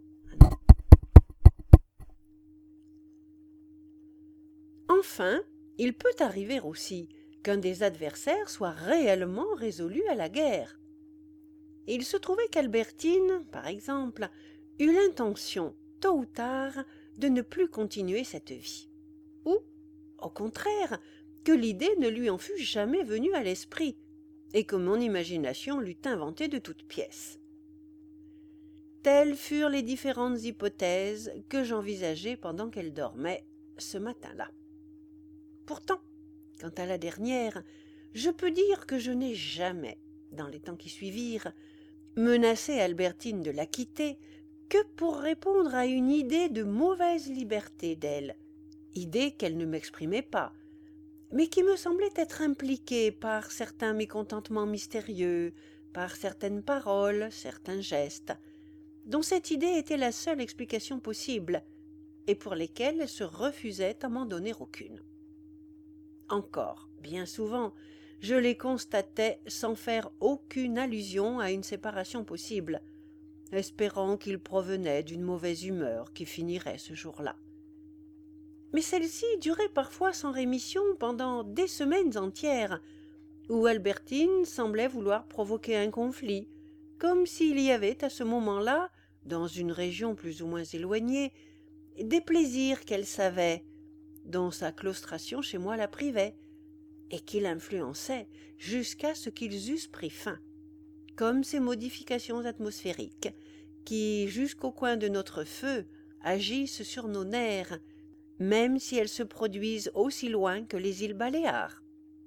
Enfin, il peut arriver aussi qu'un des adversaires soit réellement résolu à la guerre. Il se trouvait qu'Albertine, par exemple, eut l'intention, tôt ou tard, de ne plus continuer cette vie. Ou, au contraire, que l'idée ne lui en fût jamais venue à l'esprit, et que mon imagination l'eût inventée de toutes pièces. Telles furent les différentes hypothèses que j'envisageai pendant qu'elle dormait ce matin-là. Pourtant, quant à la dernière, je peux dire que je n'ai jamais, dans les temps qui suivirent, menacé Albertine de la quitter que pour répondre à une idée de mauvaise liberté d'elle, idée qu'elle ne m'exprimait pas, mais qui me semblait être impliquée par certains mécontentements mystérieux, par certaines paroles, certains gestes, dont cette idée était la seule explication possible, et pour lesquels elle se refusait à m'en donner aucune. Encore, bien souvent, je les constatais sans faire aucune allusion à une séparation possible, espérant qu'ils provenaient d'une mauvaise humeur qui finirait ce jour-là. Mais celle-ci durait parfois sans rémission pendant des semaines entières, où Albertine semblait vouloir provoquer un conflit, comme s'il y avait à ce moment-là, dans une région plus ou moins éloignée, des plaisirs qu'elle savait, dont sa claustration chez moi la privait, et qui l'influençaient jusqu'à ce qu'ils eussent pris fin, comme ces modifications atmosphériques, qui, jusqu'au coin de notre feu, agissent sur nos nerfs, même si elles se produisent aussi loin que les îles Baléares.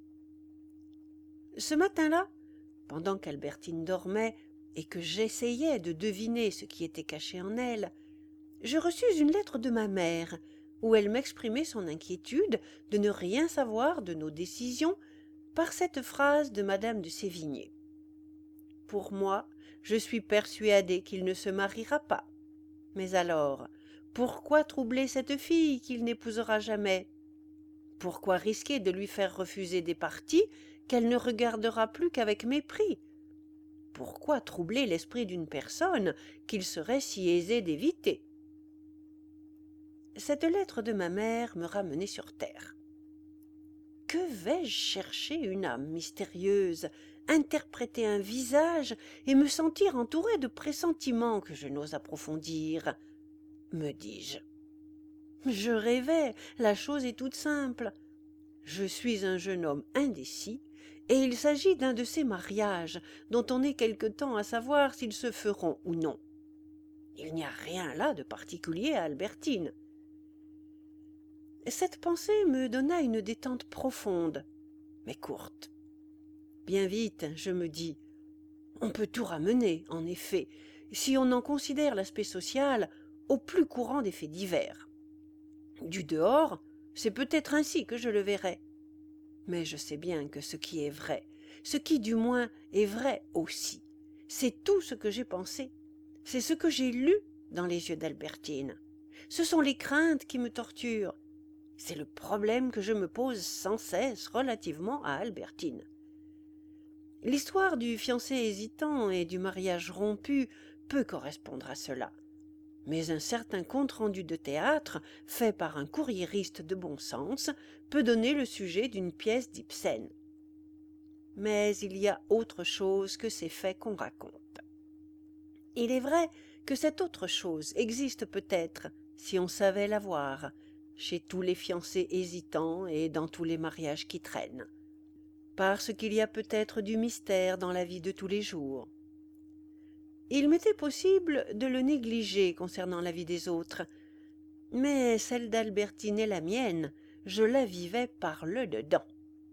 Ce matin-là, pendant qu'Albertine dormait et que j'essayais de deviner ce qui était caché en elle, je reçus une lettre de ma mère, où elle m'exprimait son inquiétude de ne rien savoir de nos décisions par cette phrase de madame de Sévigné. « Pour moi, je suis persuadée qu'il ne se mariera pas. Mais alors, pourquoi troubler cette fille qu'il n'épousera jamais? Pourquoi risquer de lui faire refuser des parties qu'elle ne regardera plus qu'avec mépris? Pourquoi troubler l'esprit d'une personne qu'il serait si aisé d'éviter? » Cette lettre de ma mère me ramenait sur terre. Que vais-je chercher une âme mystérieuse, interpréter un visage et me sentir entouré de pressentiments que je n'ose approfondir, me dis-je. Je rêvais, la chose est toute simple. Je suis un jeune homme indécis, et il s'agit d'un de ces mariages dont on est quelque temps à savoir s'ils se feront ou non. Il n'y a rien là de particulier à Albertine. Cette pensée me donna une détente profonde, mais courte. Bien vite, je me dis, on peut tout ramener, en effet, si on en considère l'aspect social, au plus courant des faits divers. Du dehors, c'est peut-être ainsi que je le verrai. Mais je sais bien que ce qui est vrai, ce qui du moins est vrai aussi, c'est tout ce que j'ai pensé, c'est ce que j'ai lu dans les yeux d'Albertine. Ce sont les craintes qui me torturent. C'est le problème que je me pose sans cesse relativement à Albertine. L'histoire du fiancé hésitant et du mariage rompu peut correspondre à cela. Mais un certain compte-rendu de théâtre, fait par un courriériste de bon sens, peut donner le sujet d'une pièce d'Ibsen. Mais il y a autre chose que ces faits qu'on raconte. Il est vrai que cette autre chose existe peut-être, si on savait la voir, chez tous les fiancés hésitants et dans tous les mariages qui traînent. Parce qu'il y a peut-être du mystère dans la vie de tous les jours. Il m'était possible de le négliger concernant la vie des autres, mais celle d'Albertine et la mienne, je la vivais par le dedans.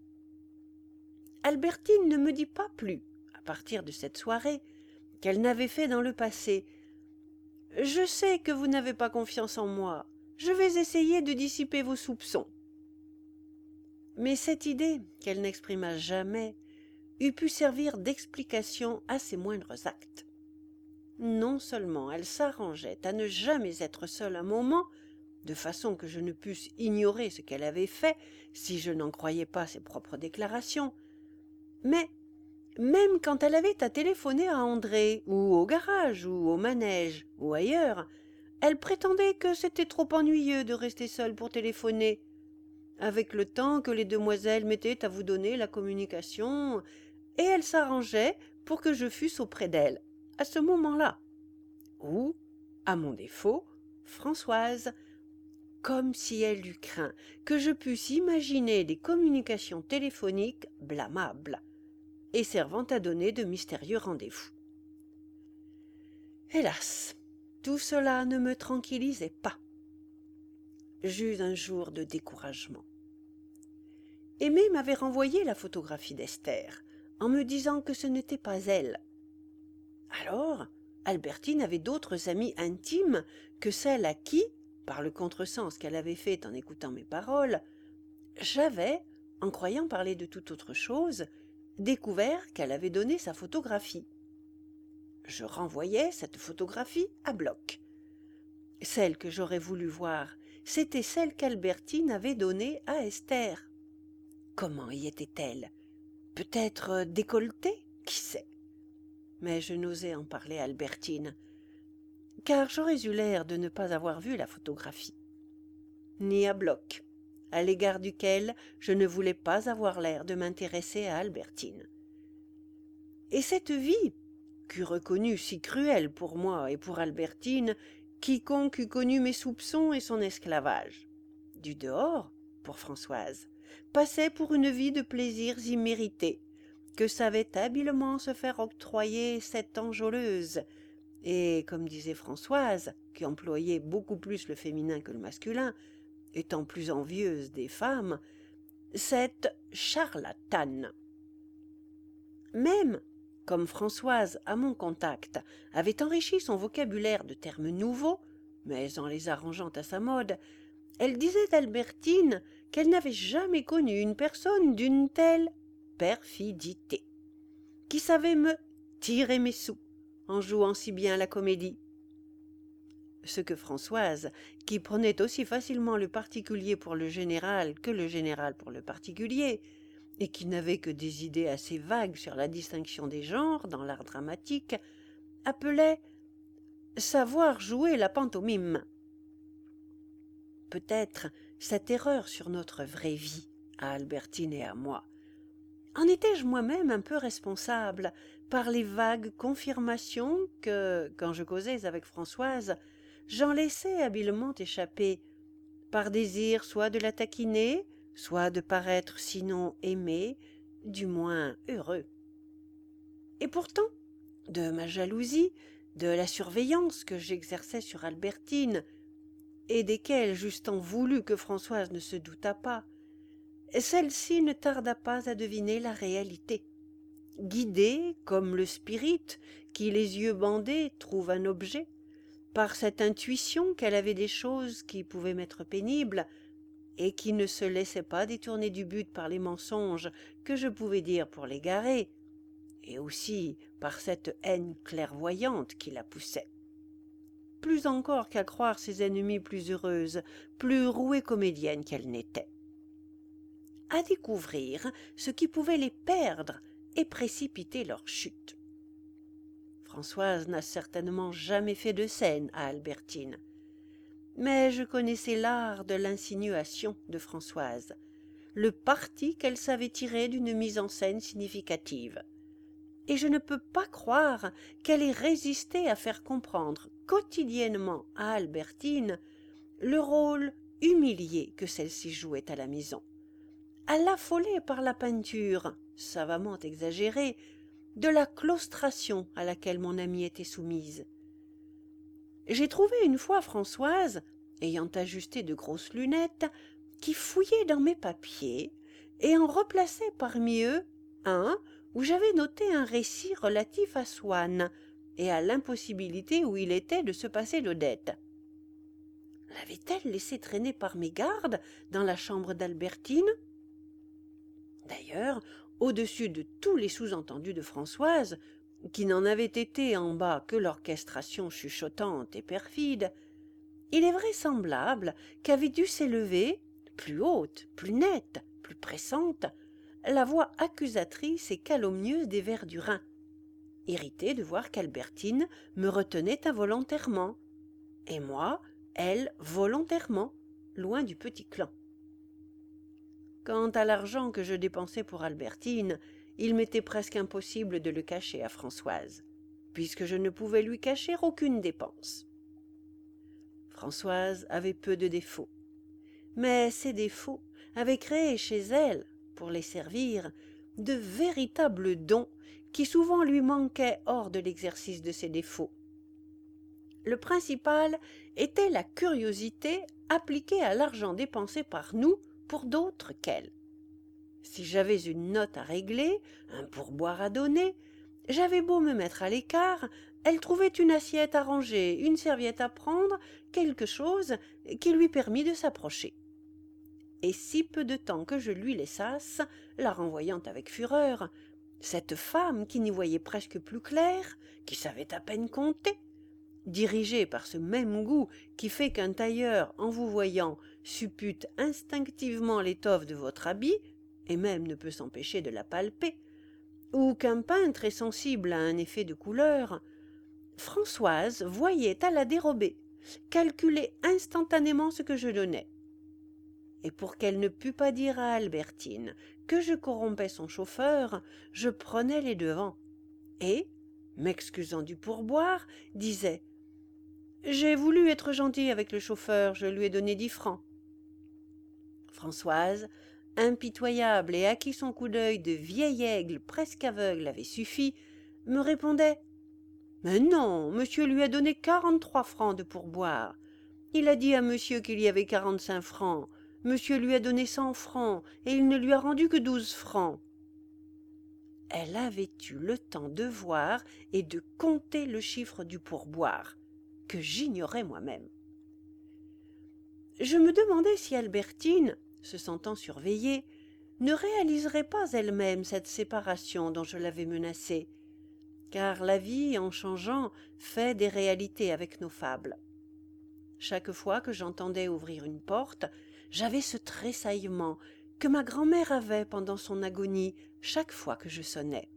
Albertine ne me dit pas plus, à partir de cette soirée, qu'elle n'avait fait dans le passé. Je sais que vous n'avez pas confiance en moi, je vais essayer de dissiper vos soupçons. Mais cette idée, qu'elle n'exprima jamais, eût pu servir d'explication à ses moindres actes. Non seulement elle s'arrangeait à ne jamais être seule un moment, de façon que je ne pusse ignorer ce qu'elle avait fait si je n'en croyais pas ses propres déclarations, mais même quand elle avait à téléphoner à André, ou au garage, ou au manège, ou ailleurs, elle prétendait que c'était trop ennuyeux de rester seule pour téléphoner. Avec le temps que les demoiselles mettaient à vous donner la communication, et elle s'arrangeait pour que je fusse auprès d'elle, à ce moment-là. Ou, à mon défaut, Françoise, comme si elle eût craint que je pusse imaginer des communications téléphoniques blâmables et servant à donner de mystérieux rendez-vous. Hélas, tout cela ne me tranquillisait pas. J'eus un jour de découragement. Aimé m'avait renvoyé la photographie d'Esther, en me disant que ce n'était pas elle. Alors, Albertine avait d'autres amies intimes que celle à qui, par le contresens qu'elle avait fait en écoutant mes paroles, j'avais, en croyant parler de toute autre chose, découvert qu'elle avait donné sa photographie. Je renvoyais cette photographie à bloc. Celle que j'aurais voulu voir, c'était celle qu'Albertine avait donnée à Esther. Comment y était-elle? Peut-être décolletée? Qui sait? Mais je n'osais en parler à Albertine, car j'aurais eu l'air de ne pas avoir vu la photographie. Ni à bloc, à l'égard duquel je ne voulais pas avoir l'air de m'intéresser à Albertine. Et cette vie, qu'eût reconnue si cruelle pour moi et pour Albertine, quiconque eût connu mes soupçons et son esclavage, du dehors, pour Françoise, passait pour une vie de plaisirs immérités, que savait habilement se faire octroyer cette enjôleuse, et, comme disait Françoise, qui employait beaucoup plus le féminin que le masculin, étant plus envieuse des femmes, cette charlatane. Même, comme Françoise, à mon contact, avait enrichi son vocabulaire de termes nouveaux, mais en les arrangeant à sa mode, elle disait d'Albertine qu'elle n'avait jamais connu une personne d'une telle perfidité, qui savait me tirer mes sous en jouant si bien la comédie. Ce que Françoise, qui prenait aussi facilement le particulier pour le général que le général pour le particulier, et qui n'avait que des idées assez vagues sur la distinction des genres dans l'art dramatique, appelait savoir jouer la pantomime. Peut-être cette erreur sur notre vraie vie à Albertine et à moi. En étais-je moi-même un peu responsable par les vagues confirmations que, quand je causais avec Françoise, j'en laissais habilement échapper, par désir soit de la taquiner, soit de paraître sinon aimé, du moins heureux. Et pourtant, de ma jalousie, de la surveillance que j'exerçais sur Albertine, et desquelles j'eusse tant voulu que Françoise ne se doutât pas, celle-ci ne tarda pas à deviner la réalité. Guidée, comme le spirit, qui les yeux bandés trouve un objet, par cette intuition qu'elle avait des choses qui pouvaient m'être pénibles, et qui ne se laissaient pas détourner du but par les mensonges que je pouvais dire pour l'égarer, et aussi par cette haine clairvoyante qui la poussait. Plus encore qu'à croire ses ennemies plus heureuses, plus rouées comédiennes qu'elles n'étaient. À découvrir ce qui pouvait les perdre et précipiter leur chute. Françoise n'a certainement jamais fait de scène à Albertine, mais je connaissais l'art de l'insinuation de Françoise, le parti qu'elle savait tirer d'une mise en scène significative, et je ne peux pas croire qu'elle ait résisté à faire comprendre quotidiennement à Albertine le rôle humilié que celle-ci jouait à la maison, à l'affoler par la peinture, savamment exagérée, de la claustration à laquelle mon amie était soumise. J'ai trouvé une fois Françoise, ayant ajusté de grosses lunettes, qui fouillait dans mes papiers et en replaçait parmi eux un où j'avais noté un récit relatif à Swann et à l'impossibilité où il était de se passer d'Odette. L'avait-elle laissé traîner par mégarde dans la chambre d'Albertine? D'ailleurs, au-dessus de tous les sous-entendus de Françoise, qui n'en avaient été en bas que l'orchestration chuchotante et perfide, il est vraisemblable qu'avait dû s'élever, plus haute, plus nette, plus pressante, la voix accusatrice et calomnieuse des Verdurins, irritée de voir qu'Albertine me retenait involontairement, et moi, elle, volontairement, loin du petit clan. Quant à l'argent que je dépensais pour Albertine, il m'était presque impossible de le cacher à Françoise, puisque je ne pouvais lui cacher aucune dépense. Françoise avait peu de défauts, mais ces défauts avaient créé chez elle, pour les servir, de véritables dons qui souvent lui manquaient hors de l'exercice de ses défauts. Le principal était la curiosité appliquée à l'argent dépensé par nous pour d'autres qu'elle. Si j'avais une note à régler, un pourboire à donner, j'avais beau me mettre à l'écart, elle trouvait une assiette à ranger, une serviette à prendre, quelque chose qui lui permit de s'approcher. Et si peu de temps que je lui laissasse, la renvoyant avec fureur, cette femme qui n'y voyait presque plus clair, qui savait à peine compter, dirigée par ce même goût qui fait qu'un tailleur, en vous voyant, suppute instinctivement l'étoffe de votre habit, et même ne peut s'empêcher de la palper, ou qu'un peintre est sensible à un effet de couleur, Françoise voyait à la dérobée, calculait instantanément ce que je donnais. Et pour qu'elle ne pût pas dire à Albertine que je corrompais son chauffeur, je prenais les devants, et, m'excusant du pourboire, disais « J'ai voulu être gentil avec le chauffeur, je lui ai donné 10 francs. » Françoise, impitoyable et à qui son coup d'œil de vieil aigle presque aveugle avait suffi, me répondait « Mais non, monsieur lui a donné 43 francs de pourboire. Il a dit à monsieur qu'il y avait 45 francs. Monsieur lui a donné 100 francs et il ne lui a rendu que 12 francs. » Elle avait eu le temps de voir et de compter le chiffre du pourboire, que j'ignorais moi-même. Je me demandais si Albertine, se sentant surveillée, ne réaliserait pas elle-même cette séparation dont je l'avais menacée, car la vie, en changeant, fait des réalités avec nos fables. Chaque fois que j'entendais ouvrir une porte, j'avais ce tressaillement que ma grand-mère avait pendant son agonie chaque fois que je sonnais.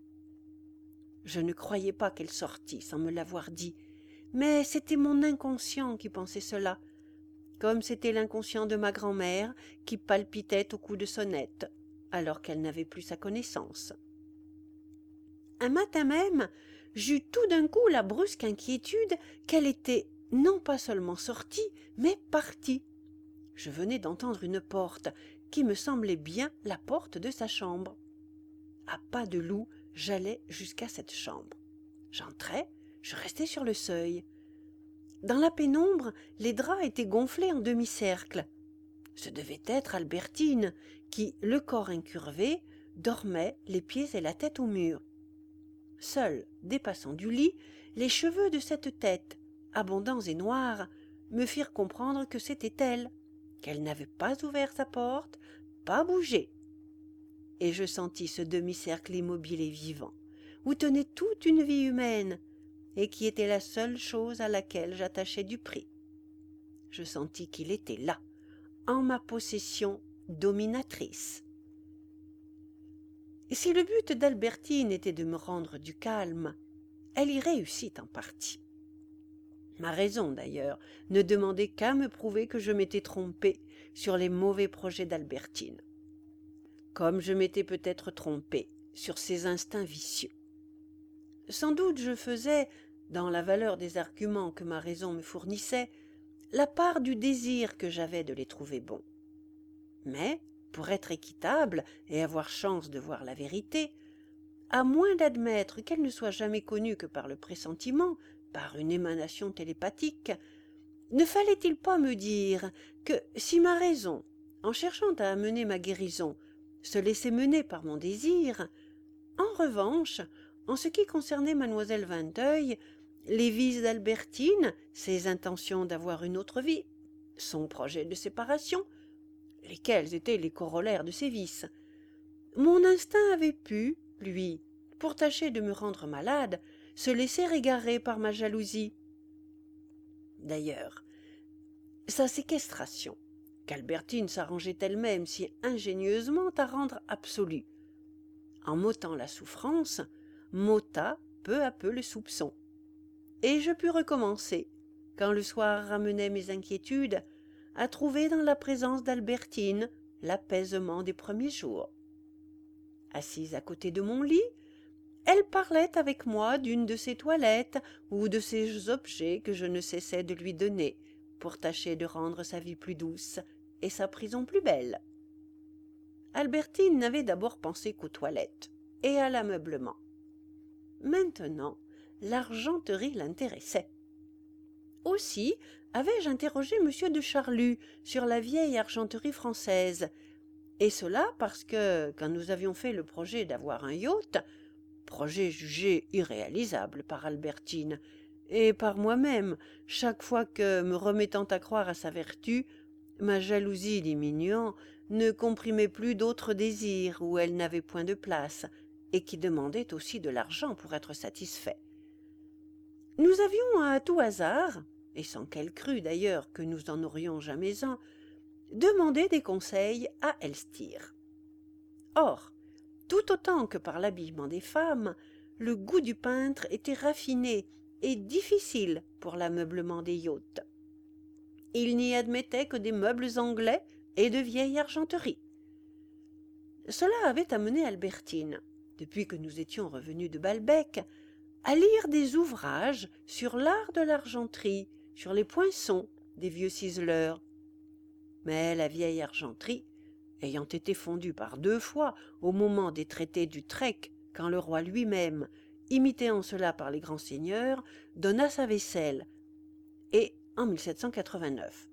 Je ne croyais pas qu'elle sortît sans me l'avoir dit, mais c'était mon inconscient qui pensait cela, comme c'était l'inconscient de ma grand-mère qui palpitait au coup de sonnette, alors qu'elle n'avait plus sa connaissance. Un matin même, j'eus tout d'un coup la brusque inquiétude qu'elle était non pas seulement sortie, mais partie. Je venais d'entendre une porte qui me semblait bien la porte de sa chambre. À pas de loup, j'allai jusqu'à cette chambre. J'entrai, je restai sur le seuil. Dans la pénombre, les draps étaient gonflés en demi-cercle. Ce devait être Albertine, qui, le corps incurvé, dormait, les pieds et la tête au mur. Seuls, dépassant du lit, les cheveux de cette tête, abondants et noirs, me firent comprendre que c'était elle, qu'elle n'avait pas ouvert sa porte, pas bougé. Et je sentis ce demi-cercle immobile et vivant, où tenait toute une vie humaine, et qui était la seule chose à laquelle j'attachais du prix. Je sentis qu'il était là, en ma possession dominatrice. Et si le but d'Albertine était de me rendre du calme, elle y réussit en partie. Ma raison, d'ailleurs, ne demandait qu'à me prouver que je m'étais trompé sur les mauvais projets d'Albertine, comme je m'étais peut-être trompé sur ses instincts vicieux. Sans doute je faisais, dans la valeur des arguments que ma raison me fournissait, la part du désir que j'avais de les trouver bons. Mais, pour être équitable et avoir chance de voir la vérité, à moins d'admettre qu'elle ne soit jamais connue que par le pressentiment, par une émanation télépathique, ne fallait-il pas me dire que si ma raison, en cherchant à amener ma guérison, se laissait mener par mon désir, en revanche, en ce qui concernait mademoiselle Vinteuil, les vices d'Albertine, ses intentions d'avoir une autre vie, son projet de séparation, lesquels étaient les corollaires de ses vices, mon instinct avait pu, lui, pour tâcher de me rendre malade, se laisser égarer par ma jalousie. D'ailleurs, sa séquestration, qu'Albertine s'arrangeait elle-même si ingénieusement à rendre absolue, en m'ôtant la souffrance, m'ôta peu à peu le soupçon. Et je pus recommencer, quand le soir ramenait mes inquiétudes, à trouver dans la présence d'Albertine l'apaisement des premiers jours. Assise à côté de mon lit, elle parlait avec moi d'une de ses toilettes ou de ces objets que je ne cessais de lui donner pour tâcher de rendre sa vie plus douce et sa prison plus belle. Albertine n'avait d'abord pensé qu'aux toilettes et à l'ameublement. Maintenant, l'argenterie l'intéressait. Aussi avais-je interrogé M. de Charlus sur la vieille argenterie française, et cela parce que, quand nous avions fait le projet d'avoir un yacht, projet jugé irréalisable par Albertine, et par moi-même, chaque fois que, me remettant à croire à sa vertu, ma jalousie diminuant, ne comprimait plus d'autres désirs où elle n'avait point de place, et qui demandaient aussi de l'argent pour être satisfaits. Nous avions à tout hasard, et sans qu'elle crût d'ailleurs que nous en aurions jamais un, demandé des conseils à Elstir. Or, tout autant que par l'habillement des femmes, le goût du peintre était raffiné et difficile pour l'ameublement des yachts. Il n'y admettait que des meubles anglais et de vieille argenterie. Cela avait amené Albertine, depuis que nous étions revenus de Balbec, à lire des ouvrages sur l'art de l'argenterie, sur les poinçons des vieux ciseleurs. Mais la vieille argenterie, ayant été fondue par 2 fois au moment des traités d'Utrecht, quand le roi lui-même, imité en cela par les grands seigneurs, donna sa vaisselle, et en 1789,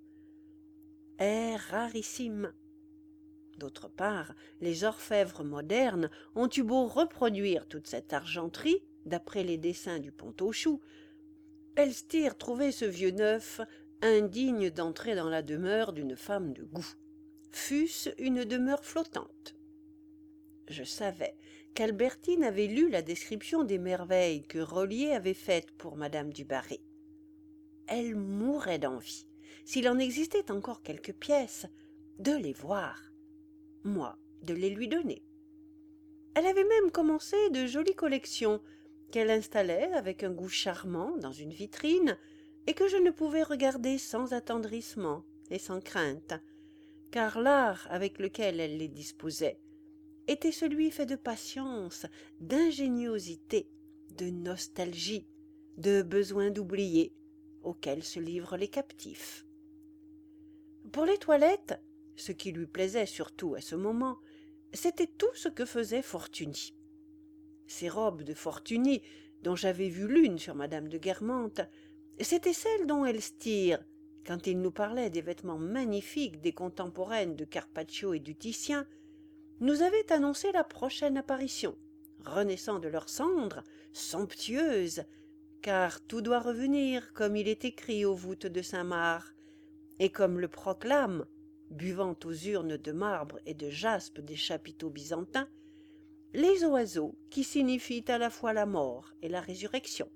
est rarissime. D'autre part, les orfèvres modernes ont eu beau reproduire toute cette argenterie, d'après les dessins du Pont-aux-Choux, Elstir trouvait ce vieux neuf indigne d'entrer dans la demeure d'une femme de goût, fût-ce une demeure flottante. Je savais qu'Albertine avait lu la description des merveilles que Rollier avait faites pour madame du Barry. Elle mourait d'envie, s'il en existait encore quelques pièces, de les voir, moi de les lui donner. Elle avait même commencé de jolies collections qu'elle installait avec un goût charmant dans une vitrine et que je ne pouvais regarder sans attendrissement et sans crainte, car l'art avec lequel elle les disposait était celui fait de patience, d'ingéniosité, de nostalgie, de besoin d'oublier, auquel se livrent les captifs. Pour les toilettes, ce qui lui plaisait surtout à ce moment, c'était tout ce que faisait Fortuny. Ces robes de Fortuny, dont j'avais vu l'une sur madame de Guermantes, c'étaient celles dont Elstir, quand il nous parlait des vêtements magnifiques des contemporaines de Carpaccio et du Titien, nous avait annoncé la prochaine apparition, renaissant de leurs cendres, somptueuses, car tout doit revenir comme il est écrit aux voûtes de Saint-Marc, et comme le proclame, buvant aux urnes de marbre et de jaspe des chapiteaux byzantins, les oiseaux qui signifient à la fois la mort et la résurrection.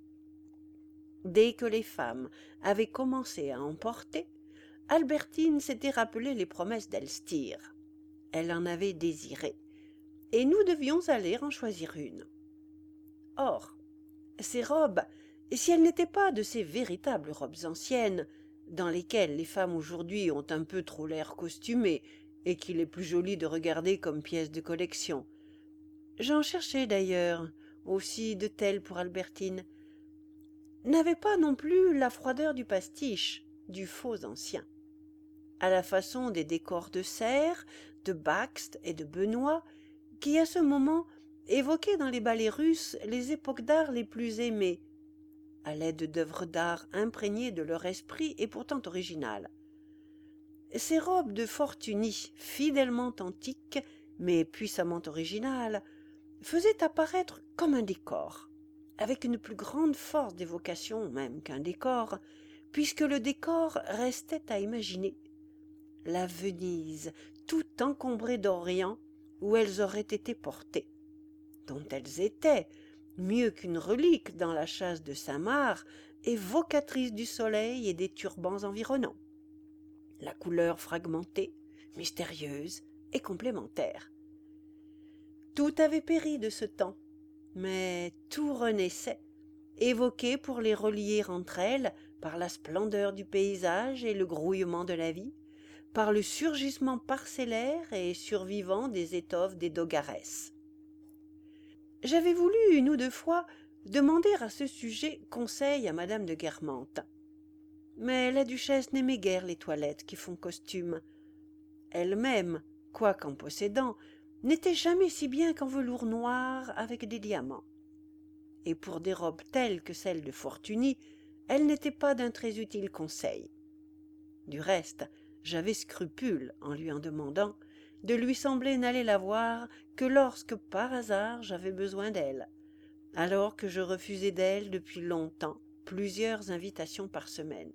Dès que les femmes avaient commencé à emporter, Albertine s'était rappelé les promesses d'Elstir. Elle en avait désiré, et nous devions aller en choisir une. Or, ces robes, si elles n'étaient pas de ces véritables robes anciennes, dans lesquelles les femmes aujourd'hui ont un peu trop l'air costumé, et qu'il est plus joli de regarder comme pièces de collection. J'en cherchais d'ailleurs aussi de telles pour Albertine, n'avaient pas non plus la froideur du pastiche, du faux ancien. À la façon des décors de Serre, de Bakst et de Benoît, qui à ce moment évoquaient dans les ballets russes les époques d'art les plus aimées, à l'aide d'œuvres d'art imprégnées de leur esprit et pourtant originales. Ces robes de Fortuny, fidèlement antiques, mais puissamment originales, faisaient apparaître comme un décor, avec une plus grande force d'évocation même qu'un décor, puisque le décor restait à imaginer. La Venise, tout encombrée d'Orient, où elles auraient été portées, dont elles étaient, mieux qu'une relique dans la châsse de Saint-Marc, évocatrices du soleil et des turbans environnants. La couleur fragmentée, mystérieuse et complémentaire. Tout avait péri de ce temps, mais tout renaissait, évoqué pour les relier entre elles par la splendeur du paysage et le grouillement de la vie, par le surgissement parcellaire et survivant des étoffes des Dogarès. J'avais voulu une ou deux fois demander à ce sujet conseil à madame de Guermantes. Mais la duchesse n'aimait guère les toilettes qui font costume. Elle-même, quoiqu'en possédant, n'était jamais si bien qu'en velours noir avec des diamants. Et pour des robes telles que celles de Fortuny, elle n'était pas d'un très utile conseil. Du reste, j'avais scrupule, en lui en demandant, de lui sembler n'aller la voir que lorsque par hasard j'avais besoin d'elle, alors que je refusais d'elle depuis longtemps plusieurs invitations par semaine.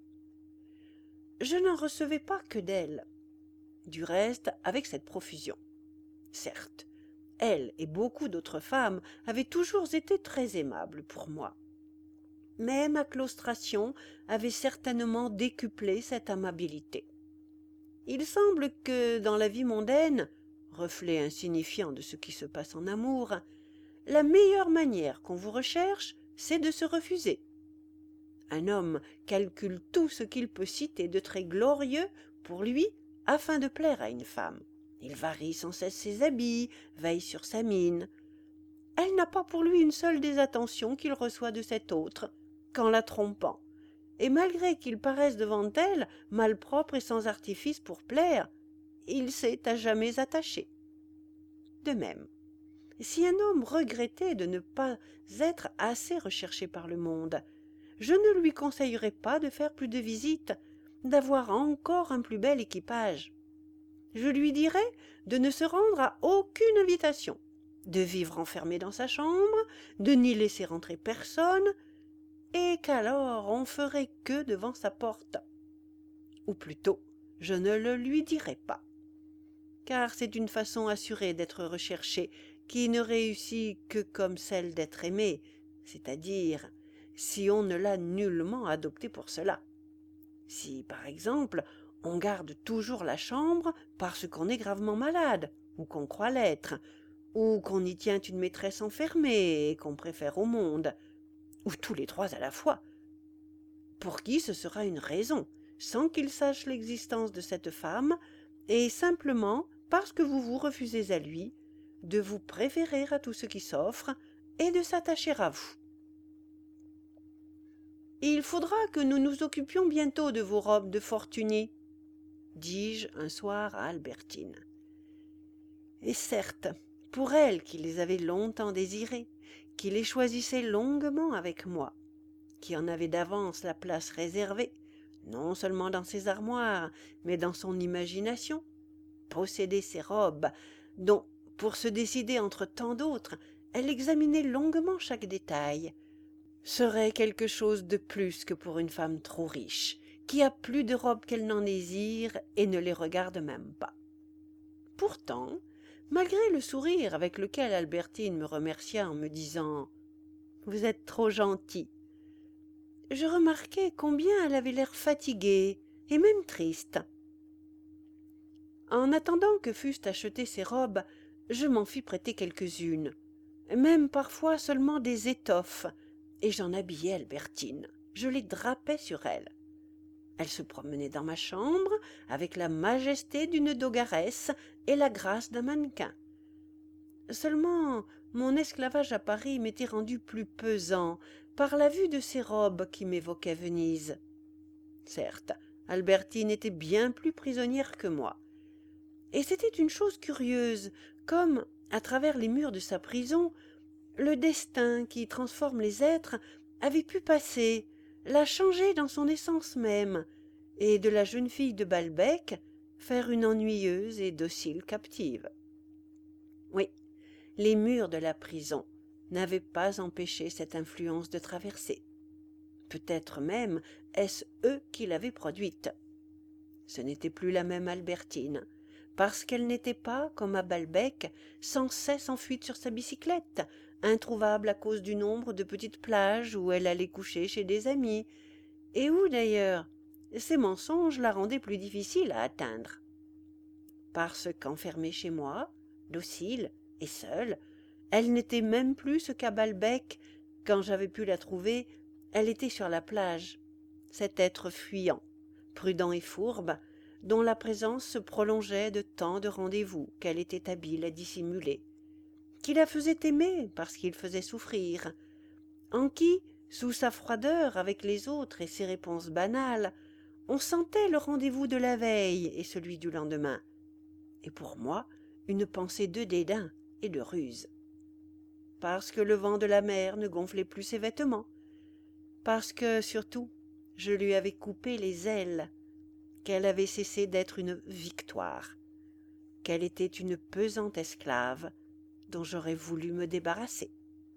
Je n'en recevais pas que d'elle, du reste avec cette profusion. Certes, elle et beaucoup d'autres femmes avaient toujours été très aimables pour moi. Mais ma claustration avait certainement décuplé cette amabilité. Il semble que dans la vie mondaine, reflet insignifiant de ce qui se passe en amour, la meilleure manière qu'on vous recherche, c'est de se refuser. Un homme calcule tout ce qu'il peut citer de très glorieux pour lui afin de plaire à une femme. Il varie sans cesse ses habits, veille sur sa mine. Elle n'a pas pour lui une seule des attentions qu'il reçoit de cette autre, qu'en la trompant. Et malgré qu'il paraisse devant elle, malpropre et sans artifice pour plaire, il s'est à jamais attaché. De même, si un homme regrettait de ne pas être assez recherché par le monde, je ne lui conseillerais pas de faire plus de visites, d'avoir encore un plus bel équipage. Je lui dirais de ne se rendre à aucune invitation, de vivre enfermé dans sa chambre, de n'y laisser entrer personne, et qu'alors on ferait queue devant sa porte. Ou plutôt, je ne le lui dirais pas, car c'est une façon assurée d'être recherché qui ne réussit que comme celle d'être aimé, c'est-à-dire si on ne l'a nullement adopté pour cela. Si, par exemple, on garde toujours la chambre parce qu'on est gravement malade, ou qu'on croit l'être, ou qu'on y tient une maîtresse enfermée et qu'on préfère au monde, ou tous les trois à la fois. Pour qui ce sera une raison, sans qu'il sache l'existence de cette femme, et simplement parce que vous vous refusez à lui, de vous préférer à tout ce qui s'offre et de s'attacher à vous. Il faudra que nous nous occupions bientôt de vos robes de fortuné, dis-je un soir à Albertine. Et certes, pour elle qui les avait longtemps désirées, qui les choisissait longuement avec moi, qui en avait d'avance la place réservée, non seulement dans ses armoires, mais dans son imagination, posséder ces robes, dont, pour se décider entre tant d'autres, elle examinait longuement chaque détail, serait quelque chose de plus que pour une femme trop riche, qui a plus de robes qu'elle n'en désire et ne les regarde même pas. Pourtant, malgré le sourire avec lequel Albertine me remercia en me disant « Vous êtes trop gentil », je remarquai combien elle avait l'air fatiguée et même triste. En attendant que fussent achetées ces robes, je m'en fis prêter quelques-unes, même parfois seulement des étoffes, et j'en habillai Albertine. Je les drapais sur elle. Elle se promenait dans ma chambre avec la majesté d'une dogaresse et la grâce d'un mannequin. Seulement, mon esclavage à Paris m'était rendu plus pesant par la vue de ces robes qui m'évoquaient Venise. Certes, Albertine était bien plus prisonnière que moi. Et c'était une chose curieuse, comme, à travers les murs de sa prison, le destin qui transforme les êtres avait pu passer, la changer dans son essence même, et de la jeune fille de Balbec faire une ennuyeuse et docile captive. Oui, les murs de la prison n'avaient pas empêché cette influence de traverser. Peut-être même est-ce eux qui l'avaient produite. Ce n'était plus la même Albertine, parce qu'elle n'était pas, comme à Balbec, sans cesse en fuite sur sa bicyclette, introuvable à cause du nombre de petites plages où elle allait coucher chez des amis, et où, d'ailleurs, ces mensonges la rendaient plus difficile à atteindre. Parce qu'enfermée chez moi, docile et seule, elle n'était même plus ce qu'à Balbec, quand j'avais pu la trouver, elle était sur la plage, cet être fuyant, prudent et fourbe, dont la présence se prolongeait de tant de rendez-vous qu'elle était habile à dissimuler, qui la faisait aimer parce qu'il faisait souffrir, en qui, sous sa froideur avec les autres et ses réponses banales, on sentait le rendez-vous de la veille et celui du lendemain, et pour moi une pensée de dédain et de ruse. Parce que le vent de la mer ne gonflait plus ses vêtements, parce que, surtout, je lui avais coupé les ailes, qu'elle avait cessé d'être une victoire, qu'elle était une pesante esclave dont j'aurais voulu me débarrasser.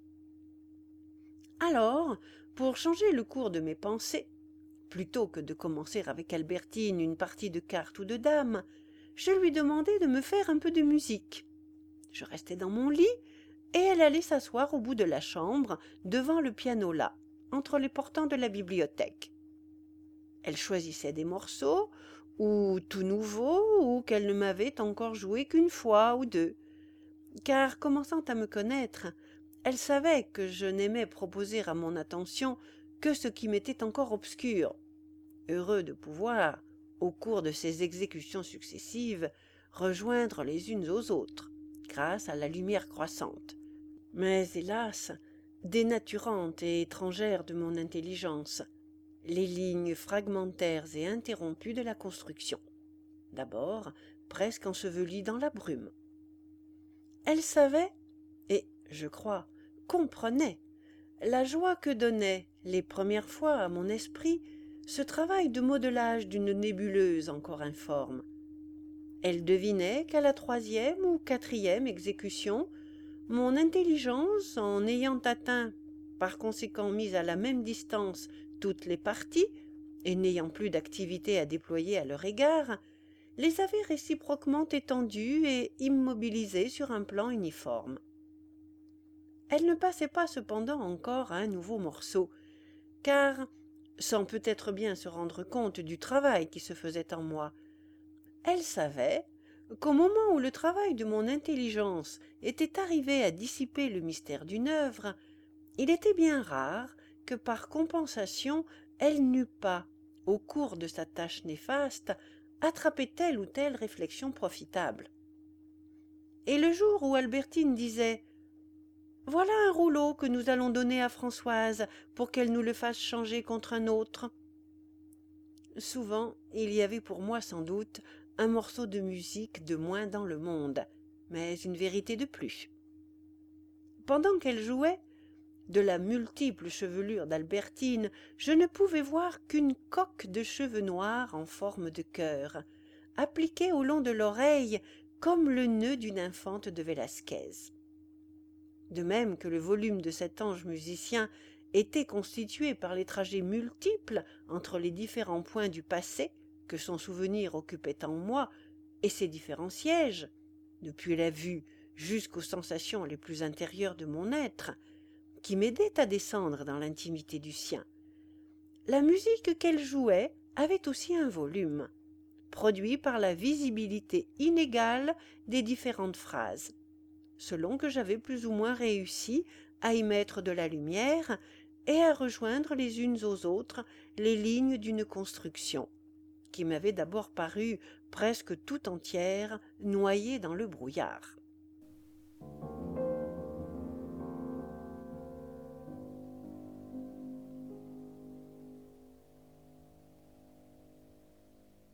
Alors, pour changer le cours de mes pensées, plutôt que de commencer avec Albertine une partie de cartes ou de dames, je lui demandai de me faire un peu de musique. Je restai dans mon lit, et elle allait s'asseoir au bout de la chambre, devant le piano là, entre les portants de la bibliothèque. Elle choisissait des morceaux, ou tout nouveaux, ou qu'elle ne m'avait encore joués qu'une fois ou deux, car, commençant à me connaître, elle savait que je n'aimais proposer à mon attention que ce qui m'était encore obscur, heureux de pouvoir, au cours de ces exécutions successives, rejoindre les unes aux autres, grâce à la lumière croissante, mais hélas, dénaturante et étrangère de mon intelligence, les lignes fragmentaires et interrompues de la construction, d'abord presque ensevelies dans la brume. Elle savait, et, je crois, comprenait, la joie que donnait, les premières fois à mon esprit, ce travail de modelage d'une nébuleuse encore informe. Elle devinait qu'à la troisième ou quatrième exécution, mon intelligence, en ayant atteint, par conséquent mis à la même distance toutes les parties, et n'ayant plus d'activité à déployer à leur égard, les avait réciproquement étendues et immobilisées sur un plan uniforme. Elle ne passait pas cependant encore à un nouveau morceau, car, sans peut-être bien se rendre compte du travail qui se faisait en moi, elle savait qu'au moment où le travail de mon intelligence était arrivé à dissiper le mystère d'une œuvre, il était bien rare que par compensation elle n'eût pas, au cours de sa tâche néfaste, attraper telle ou telle réflexion profitable. Et le jour où Albertine disait « Voilà un rouleau que nous allons donner à Françoise pour qu'elle nous le fasse changer contre un autre », souvent il y avait pour moi sans doute un morceau de musique de moins dans le monde, mais une vérité de plus. Pendant qu'elle jouait, de la multiple chevelure d'Albertine, je ne pouvais voir qu'une coque de cheveux noirs en forme de cœur, appliquée au long de l'oreille comme le nœud d'une infante de Vélasquez. De même que le volume de cet ange musicien était constitué par les trajets multiples entre les différents points du passé que son souvenir occupait en moi et ses différents sièges, depuis la vue jusqu'aux sensations les plus intérieures de mon être, qui m'aidait à descendre dans l'intimité du sien. La musique qu'elle jouait avait aussi un volume, produit par la visibilité inégale des différentes phrases, selon que j'avais plus ou moins réussi à y mettre de la lumière et à rejoindre les unes aux autres les lignes d'une construction, qui m'avait d'abord paru presque tout entière noyée dans le brouillard.